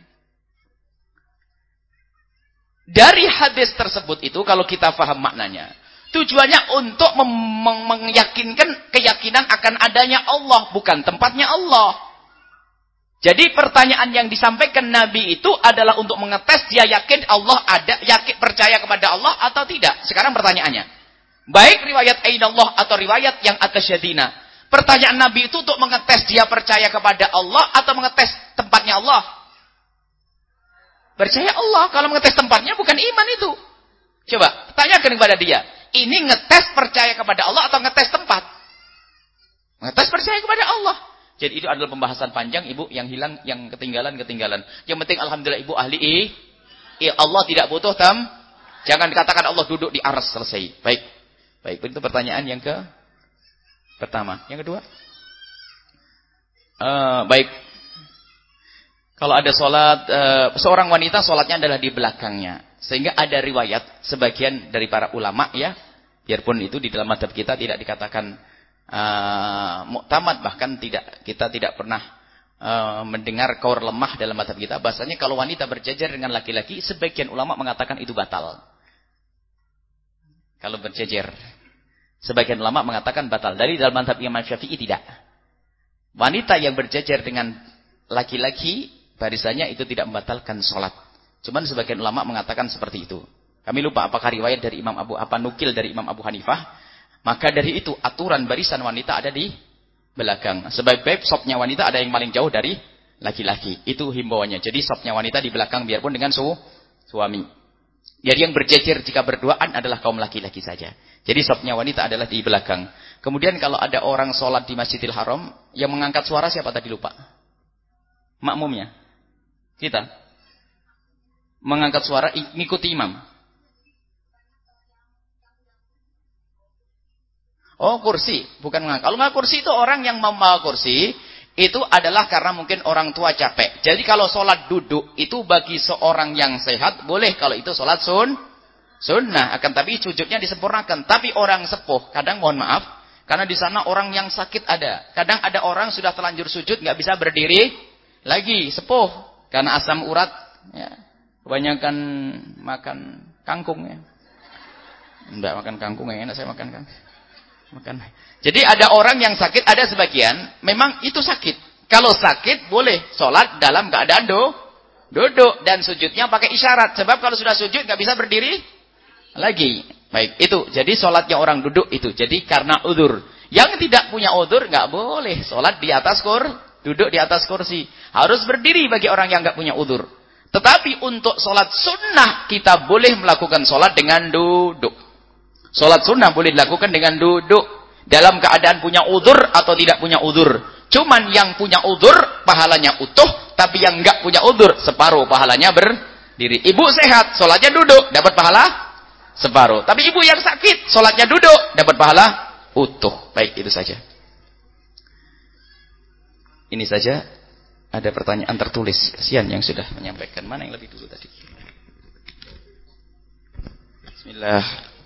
dari hadis tersebut itu kalau kita paham maknanya, tujuannya untuk meyakinkan keyakinan akan adanya Allah, bukan tempatnya Allah. Jadi pertanyaan yang disampaikan Nabi itu adalah untuk mengetes dia yakin Allah ada, yakin percaya kepada Allah atau tidak. Sekarang pertanyaannya, baik riwayat Aina Allah atau riwayat yang atasyadina, Pertanyaan Nabi itu untuk mengetes dia percaya kepada Allah atau mengetes tempatnya Allah? Percaya Allah. Kalau mengetes tempatnya bukan iman itu. Coba, tanyakan kepada dia. Ini ngetes percaya kepada Allah atau ngetes tempat? Ngetes percaya kepada Allah. Jadi itu adalah pembahasan panjang, Ibu, yang hilang, yang ketinggalan-ketinggalan. Yang penting alhamdulillah Ibu ahli i. I Allah tidak butuh tam. Jangan dikatakan Allah duduk di arsy, selesai. Baik. Baik, itu pertanyaan yang ke pertama. Yang kedua? Uh, baik. Kalau ada sholat, uh, seorang wanita sholatnya adalah di belakangnya. Sehingga ada riwayat, sebagian dari para ulama ya, biarpun itu di dalam madhab kita tidak dikatakan uh, muktamad, bahkan tidak kita tidak pernah uh, mendengar kaul lemah dalam madhab kita. Bahasanya kalau wanita berjajar dengan laki-laki, sebagian ulama mengatakan itu batal. Kalau berjajar. Sebagian ulama mengatakan batal. Dari dalam madhab Imam Syafi'i tidak. Wanita yang berjajar dengan laki-laki, barisannya itu tidak membatalkan sholat. Cuman sebagian ulama mengatakan seperti itu. Kami lupa apakah riwayat dari Imam Abu, apa nukil dari Imam Abu Hanifah. Maka dari itu aturan barisan wanita ada di belakang. Sebaik-baik sopnya wanita ada yang paling jauh dari laki-laki. Itu himbauannya. Jadi sopnya wanita di belakang biarpun dengan su, suami. Jadi yang berjejer jika berduaan adalah kaum laki-laki saja. Jadi sopnya wanita adalah di belakang. Kemudian kalau ada orang sholat di Masjidil Haram, yang mengangkat suara siapa tadi lupa? Makmumnya. Kita. Mengangkat suara, ngikuti imam. Oh kursi, bukan mengangkat. Kalau nggak kursi itu orang yang membawa kursi, itu adalah karena mungkin orang tua capek. Jadi kalau sholat duduk, itu bagi seorang yang sehat, boleh kalau itu sholat sun, sunnah. Akan tapi sujudnya disempurnakan. Tapi orang sepuh, kadang mohon maaf, karena di sana orang yang sakit ada. Kadang ada orang sudah terlanjur sujud, nggak bisa berdiri lagi, sepuh. Karena asam urat, ya. Kebanyakan makan kangkung ya. Enggak makan kangkung yang enak saya makan kan. Makan. Jadi ada orang yang sakit, ada sebagian memang itu sakit. Kalau sakit boleh sholat dalam keadaan do, duduk dan sujudnya pakai isyarat. Sebab kalau sudah sujud nggak bisa berdiri lagi. Baik, itu. Jadi sholatnya orang duduk itu. Jadi karena udzur. Yang tidak punya udzur nggak boleh sholat di atas kur, duduk di atas kursi. Harus berdiri bagi orang yang nggak punya udzur. Tetapi untuk sholat sunnah kita boleh melakukan sholat dengan duduk. Sholat sunnah boleh dilakukan dengan duduk. Dalam keadaan punya udzur atau tidak punya udzur. Cuman yang punya udzur pahalanya utuh. Tapi yang enggak punya udzur separuh pahalanya berdiri. Ibu sehat sholatnya duduk dapat pahala separuh. Tapi ibu yang sakit sholatnya duduk dapat pahala utuh. Baik itu saja. Ini saja. Ada pertanyaan tertulis. Kasihan yang sudah menyampaikan. Mana yang lebih dulu tadi? Bismillah.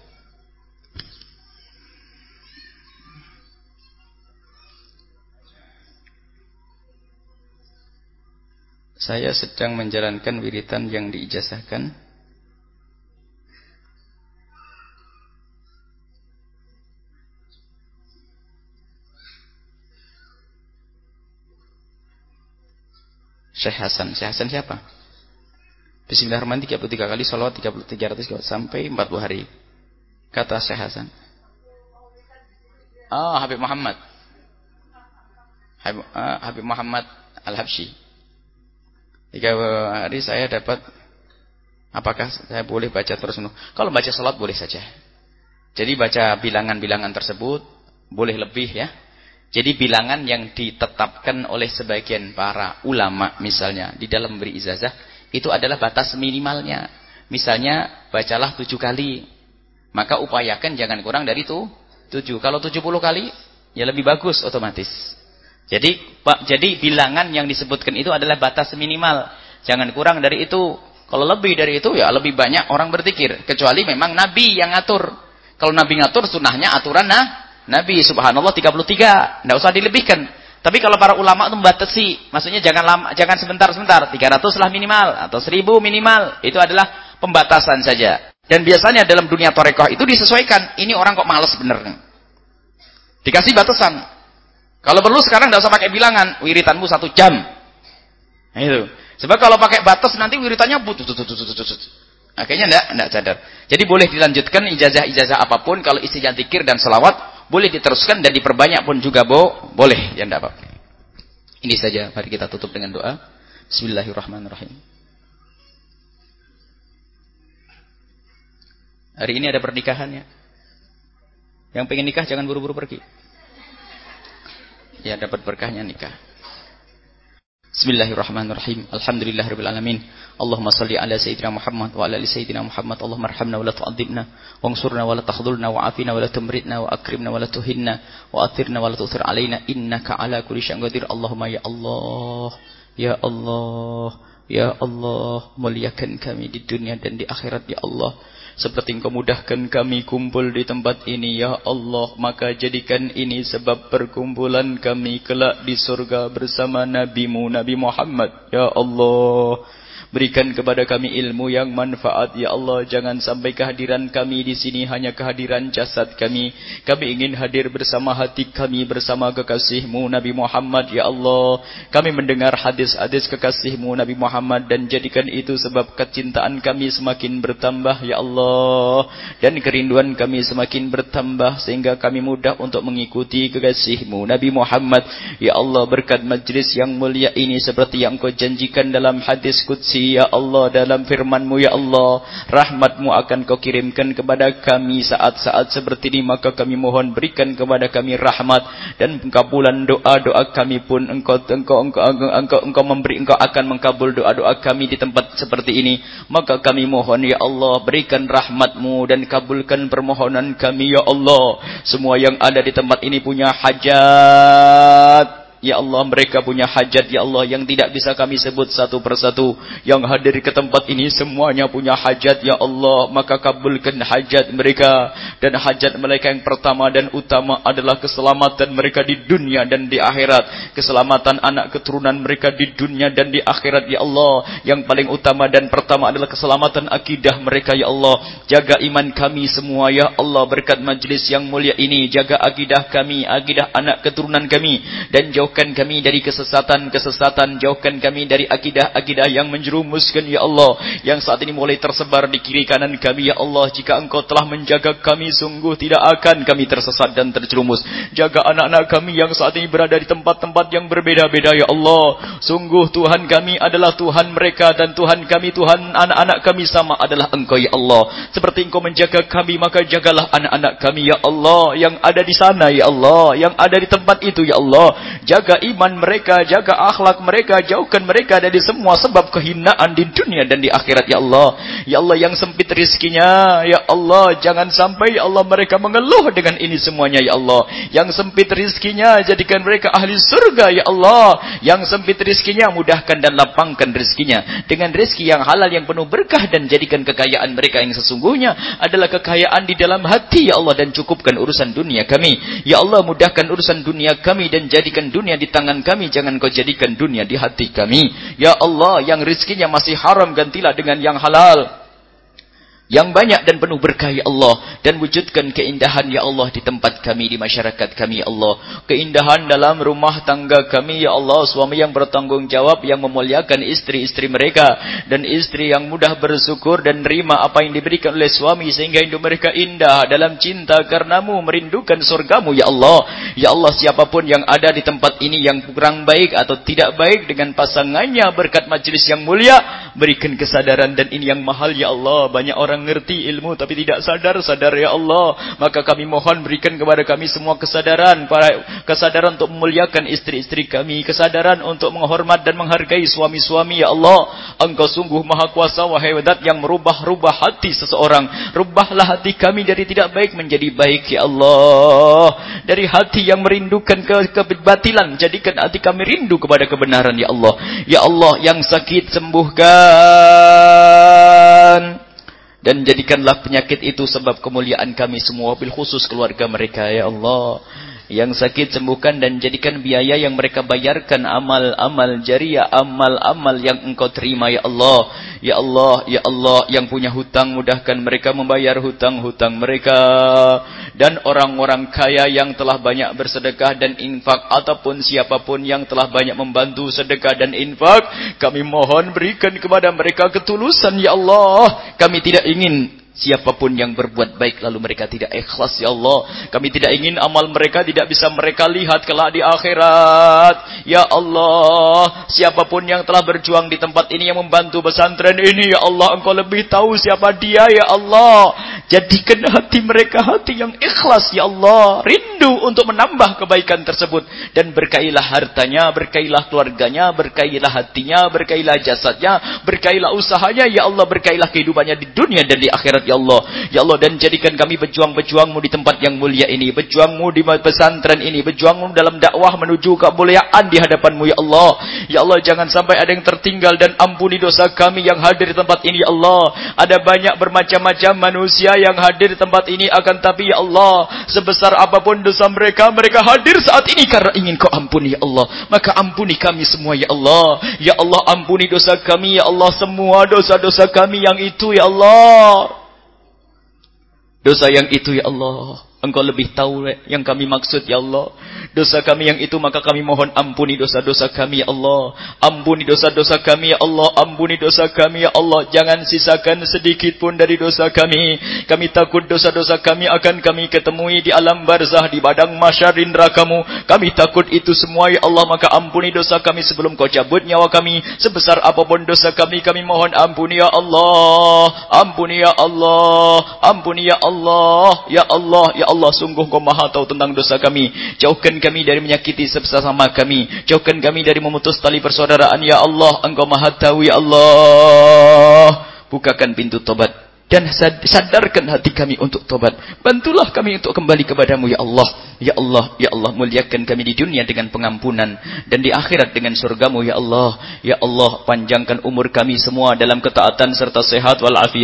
Saya sedang menjalankan wiritan yang diijazahkan. Syekh Hasan. Syekh Hasan siapa? Bismillahirrahmanirrahim tiga puluh tiga kali salawat tiga puluh tiga ratus sampai empat puluh hari. Kata Syekh Hasan. Ah, Habib Muhammad. Habib, uh, Habib Muhammad Al-Habsyi. Tiga hari saya dapat. Apakah saya boleh baca terus? Kalau baca salat boleh saja. Jadi baca bilangan-bilangan tersebut boleh lebih ya. Jadi bilangan yang ditetapkan oleh sebagian para ulama misalnya di dalam beri ijazah itu adalah batas minimalnya. Misalnya bacalah tujuh kali, maka upayakan jangan kurang dari itu tujuh. Kalau tujuh puluh kali ya lebih bagus otomatis. Jadi pak, jadi bilangan yang disebutkan itu adalah batas minimal. Jangan kurang dari itu. Kalau lebih dari itu ya lebih banyak orang berzikir. Kecuali memang Nabi yang ngatur. Kalau Nabi ngatur sunnahnya aturan nah. Nabi subhanallah tiga puluh tiga, tidak usah dilebihkan. Tapi kalau para ulama itu membatasi, maksudnya jangan lama, jangan sebentar-sebentar, tiga ratus lah minimal atau seribu minimal. Itu adalah pembatasan saja. Dan biasanya dalam dunia tarekat itu disesuaikan. Ini orang kok malas bener. Dikasih batasan. Kalau perlu sekarang tidak usah pakai bilangan, wiritanmu satu jam. Nah, itu. Sebab kalau pakai batas nanti wiritannya but. Akhirnya enggak, enggak sadar. Jadi boleh dilanjutkan ijazah-ijazah apapun kalau isinya zikir dan selawat. boleh diteruskan dan diperbanyak pun juga bo, boleh, ya enggak apa-apa. Ini saja, mari kita tutup dengan doa. Bismillahirrahmanirrahim. Hari ini ada pernikahan ya. Yang pengen nikah jangan buru-buru pergi. Ya, dapat berkahnya nikah. Bismillahirrahmanirrahim. Alhamdulillahirabbil alamin. Allahumma shalli ala sayyidina Muhammad wa ala ali sayyidina Muhammad. Allahumma arhamna wa la tu'adzibna, wansurna wa la takhdhulna, wa afina wa la tumritna, wa akrimna wa la tuhinna, wa athirna wa la tu'thir alaina, innaka ala kulli syai'in qadir. Allahumma ya Allah, ya Allah, ya Allah, muliakan kami di dunia dan di akhirat ya Allah. Seperti Engkau mudahkan kami kumpul di tempat ini ya Allah, maka jadikan ini sebab perkumpulan kami kelak di surga bersama Nabi-Mu Nabi Muhammad ya Allah. Berikan kepada kami ilmu yang manfaat ya Allah. Jangan sampai kehadiran kami di sini hanya kehadiran jasad kami. Kami ingin hadir bersama hati kami, bersama kekasih-Mu Nabi Muhammad ya Allah. Kami mendengar hadis-hadis kekasih-Mu Nabi Muhammad dan jadikan itu sebab kecintaan kami semakin bertambah ya Allah, dan kerinduan kami semakin bertambah sehingga kami mudah untuk mengikuti kekasih-Mu Nabi Muhammad ya Allah. Berkat majlis yang mulia ini seperti yang Kau janjikan dalam hadis qudsi ya Allah, dalam firman-Mu ya Allah, rahmat-Mu akan Kau kirimkan kepada kami saat-saat seperti ini, maka kami mohon berikan kepada kami rahmat dan pengkabulan doa-doa kami pun Engkau Engkau Engkau Engkau Engkau memberi Engkau akan mengkabul doa-doa kami di tempat seperti ini, maka kami mohon ya Allah, berikan rahmat-Mu dan kabulkan permohonan kami ya Allah. Semua yang ada di tempat ini punya hajat ya Allah, mereka punya hajat ya Allah yang tidak bisa kami sebut satu persatu. Yang hadir ke tempat ini semuanya punya hajat ya Allah, maka kabulkan hajat mereka. Dan hajat mereka yang pertama dan utama adalah keselamatan mereka di dunia dan di akhirat. Keselamatan anak keturunan mereka di dunia dan di akhirat ya Allah. Yang paling utama dan pertama adalah keselamatan akidah mereka ya Allah. Jaga iman kami semua ya Allah, berkat majlis yang mulia ini. Jaga akidah kami, akidah anak keturunan kami, dan jauh jauhkan kami dari kesesatan-kesesatan, jauhkan kami dari akidah-akidah yang menjerumuskan ya Allah, yang saat ini mulai tersebar di kiri kanan kami ya Allah. Jika Engkau telah menjaga kami, sungguh tidak akan kami tersesat dan terjerumus. Jaga anak-anak kami yang saat ini berada di tempat-tempat yang berbeda-beda ya Allah. Sungguh Tuhan kami adalah Tuhan mereka, dan Tuhan kami, Tuhan anak-anak kami sama adalah Engkau ya Allah. Seperti Engkau menjaga kami, maka jagalah anak-anak kami ya Allah, yang ada di sana ya Allah, yang ada di tempat itu ya Allah. Jaga iman mereka, jaga akhlak mereka, jauhkan mereka dari semua sebab kehinaan di dunia dan di akhirat ya Allah. Ya Allah, yang sempit rizkinya ya Allah, jangan sampai ya Allah mereka mengeluh dengan ini semuanya ya Allah. Yang sempit rizkinya, jadikan mereka ahli surga ya Allah. Yang sempit rizkinya, mudahkan dan lapangkan rizkinya dengan rizki yang halal yang penuh berkah, dan jadikan kekayaan mereka yang sesungguhnya adalah kekayaan di dalam hati ya Allah, dan cukupkan urusan dunia kami ya Allah. Mudahkan urusan dunia kami dan jadikan dunia di tangan kami, jangan Kau jadikan dunia di hati kami ya Allah. Yang rizkinya masih haram, gantilah dengan yang halal yang banyak dan penuh berkah ya Allah, dan wujudkan keindahan ya Allah di tempat kami, di masyarakat kami ya Allah. Keindahan dalam rumah tangga kami ya Allah. Suami yang bertanggung jawab, yang memuliakan istri-istri mereka, dan istri yang mudah bersyukur dan nerima apa yang diberikan oleh suami, sehingga hidup mereka indah dalam cinta karenamu, merindukan surgamu ya Allah. Ya Allah, siapapun yang ada di tempat ini yang kurang baik atau tidak baik dengan pasangannya, berkat majlis yang mulia, berikan kesadaran, dan ini yang mahal ya Allah. Banyak orang ngerti ilmu tapi tidak sadar-sadar ya Allah, maka kami mohon berikan kepada kami semua kesadaran, para kesadaran untuk memuliakan istri-istri kami, kesadaran untuk menghormat dan menghargai suami-suami ya Allah. Engkau sungguh maha kuasa wahai Zat yang merubah-rubah hati seseorang. Rubahlah hati kami dari tidak baik menjadi baik ya Allah, dari hati yang merindukan ke kebatilan, jadikan hati kami rindu kepada kebenaran ya Allah. Ya Allah, yang sakit sembuhkan, dan jadikanlah penyakit itu sebab kemuliaan kami semua, bil khusus keluarga mereka ya Allah. Yang sakit sembuhkan, dan jadikan biaya yang mereka bayarkan amal-amal jariah, amal-amal yang Engkau terima ya Allah. Ya Allah, ya Allah, yang punya hutang, mudahkan mereka membayar hutang-hutang mereka. Dan orang-orang kaya yang telah banyak bersedekah dan infak, ataupun siapapun yang telah banyak membantu sedekah dan infak, kami mohon berikan kepada mereka ketulusan ya Allah. Kami tidak ingin Siapapun yang berbuat baik lalu mereka tidak ikhlas, ya Allah, kami tidak ingin amal mereka tidak bisa mereka lihat kelak di akhirat. Ya Allah, siapapun yang telah berjuang di tempat ini, yang membantu pesantren ini, ya Allah, Engkau lebih tahu siapa dia, ya Allah. Jadikan hati mereka hati yang ikhlas, ya Allah, rindu untuk menambah kebaikan tersebut. Dan berkailah hartanya, berkailah keluarganya, berkailah hatinya, berkailah jasadnya, berkailah usahanya, ya Allah, berkailah kehidupannya di dunia dan di akhirat, ya Allah. Ya Allah, dan jadikan kami pejuang-pejuangmu di tempat yang mulia ini, pejuangmu di pesantren ini, pejuangmu dalam dakwah menuju kemuliaan di hadapanmu, ya Allah. Ya Allah, jangan sampai ada yang tertinggal, dan ampuni dosa kami yang hadir di tempat ini, ya Allah. Ada banyak bermacam-macam manusia yang hadir di tempat ini, akan tapi ya Allah, sebesar apapun dosa mereka, mereka hadir saat ini karena ingin Kau ampuni, ya Allah. Maka ampuni kami semua, ya Allah. Ya Allah, ampuni dosa kami, ya Allah, semua dosa-dosa kami yang itu, ya Allah. Dosa yang itu, ya Allah, Engkau lebih tahu yang kami maksud, ya Allah. Dosa kami yang itu, maka kami mohon ampuni dosa-dosa kami, ya Allah. Ampuni dosa-dosa kami, ya Allah. Ampuni dosa kami, ya Allah. Jangan sisakan sedikit pun dari dosa kami. Kami takut dosa-dosa kami akan kami ketemui di alam barzah, di padang mahsyar di neraka-Mu. Kami takut itu semua, ya Allah. Maka ampuni dosa kami sebelum Kau cabut nyawa kami. Sebesar apapun dosa kami, kami mohon ampuni, ya Allah. Ampuni, ya Allah. Ampuni, ya Allah. Ya Allah, ya Allah. Allah, sungguh Kau maha tahu tentang dosa kami. Jauhkan kami dari menyakiti sesama kami. Jauhkan kami dari memutus tali persaudaraan, ya Allah. Engkau maha tahu, ya Allah. Bukakan pintu tobat dan sadarkan hati kami untuk tobat. Bantulah kami untuk kembali kepadamu, ya Allah. Ya Allah, ya Allah, muliakan kami di dunia dengan pengampunan dan di akhirat dengan surgamu, ya Allah. Ya Allah, panjangkan umur kami semua dalam ketaatan serta sehat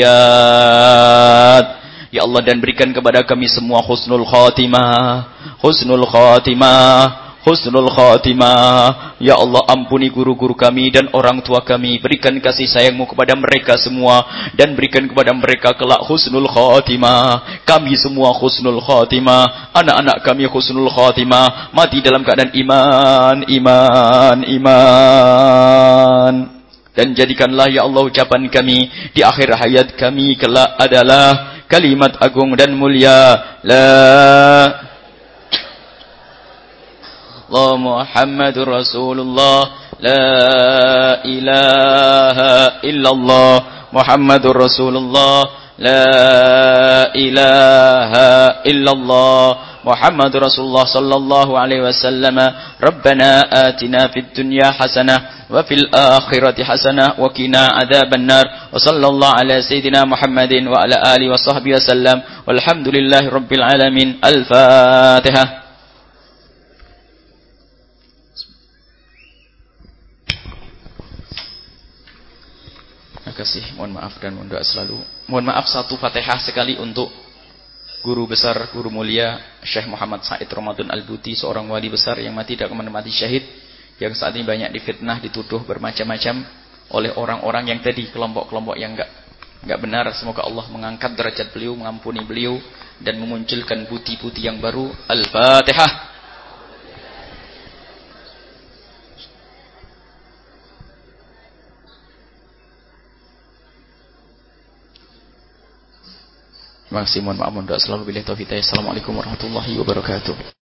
walafiat, ya Allah, dan berikan kepada kami semua husnul khatimah, husnul khatimah, husnul khatimah. Ya Allah, ampuni guru-guru kami dan orang tua kami. Berikan kasih sayang-Mu kepada mereka semua dan berikan kepada mereka kelak husnul khatimah. Kami semua husnul khatimah, anak-anak kami husnul khatimah, mati dalam keadaan iman, iman, iman. Dan jadikanlah, ya Allah, ucapan kami di akhir hayat kami kelak adalah kalimat agung dan mulia, la Allah Muhammadur Rasulullah, la ilaha illallah Muhammadur Rasulullah, la ilaha illallah Muhammadur Rasulullah sallallahu alaihi wasallam. Rabbana atina fid dunya hasanah wa fil akhirati hasanah wa qina adzaban nar. Wa sallallahu ala sayidina Muhammadin wa ala alihi wa sahbihi wasallam. Walhamdulillahi rabbil alamin. Al-Fatihah. Terima kasih, mohon maaf dan mohon doa selalu. Mohon maaf satu Fatihah sekali untuk guru besar, guru mulia Syekh Muhammad Said Ramadan Al-Buti, seorang wali besar yang mati dan mati syahid, yang saat ini banyak difitnah, dituduh bermacam-macam oleh orang-orang yang tadi, kelompok-kelompok yang enggak enggak benar. Semoga Allah mengangkat derajat beliau, mengampuni beliau dan memunculkan bukti-bukti yang baru. Al-Fatihah. Terima kasih, mohon maaf, mohon doa selalu. Billahi taufiq. Assalamualaikum warahmatullahi wabarakatuh.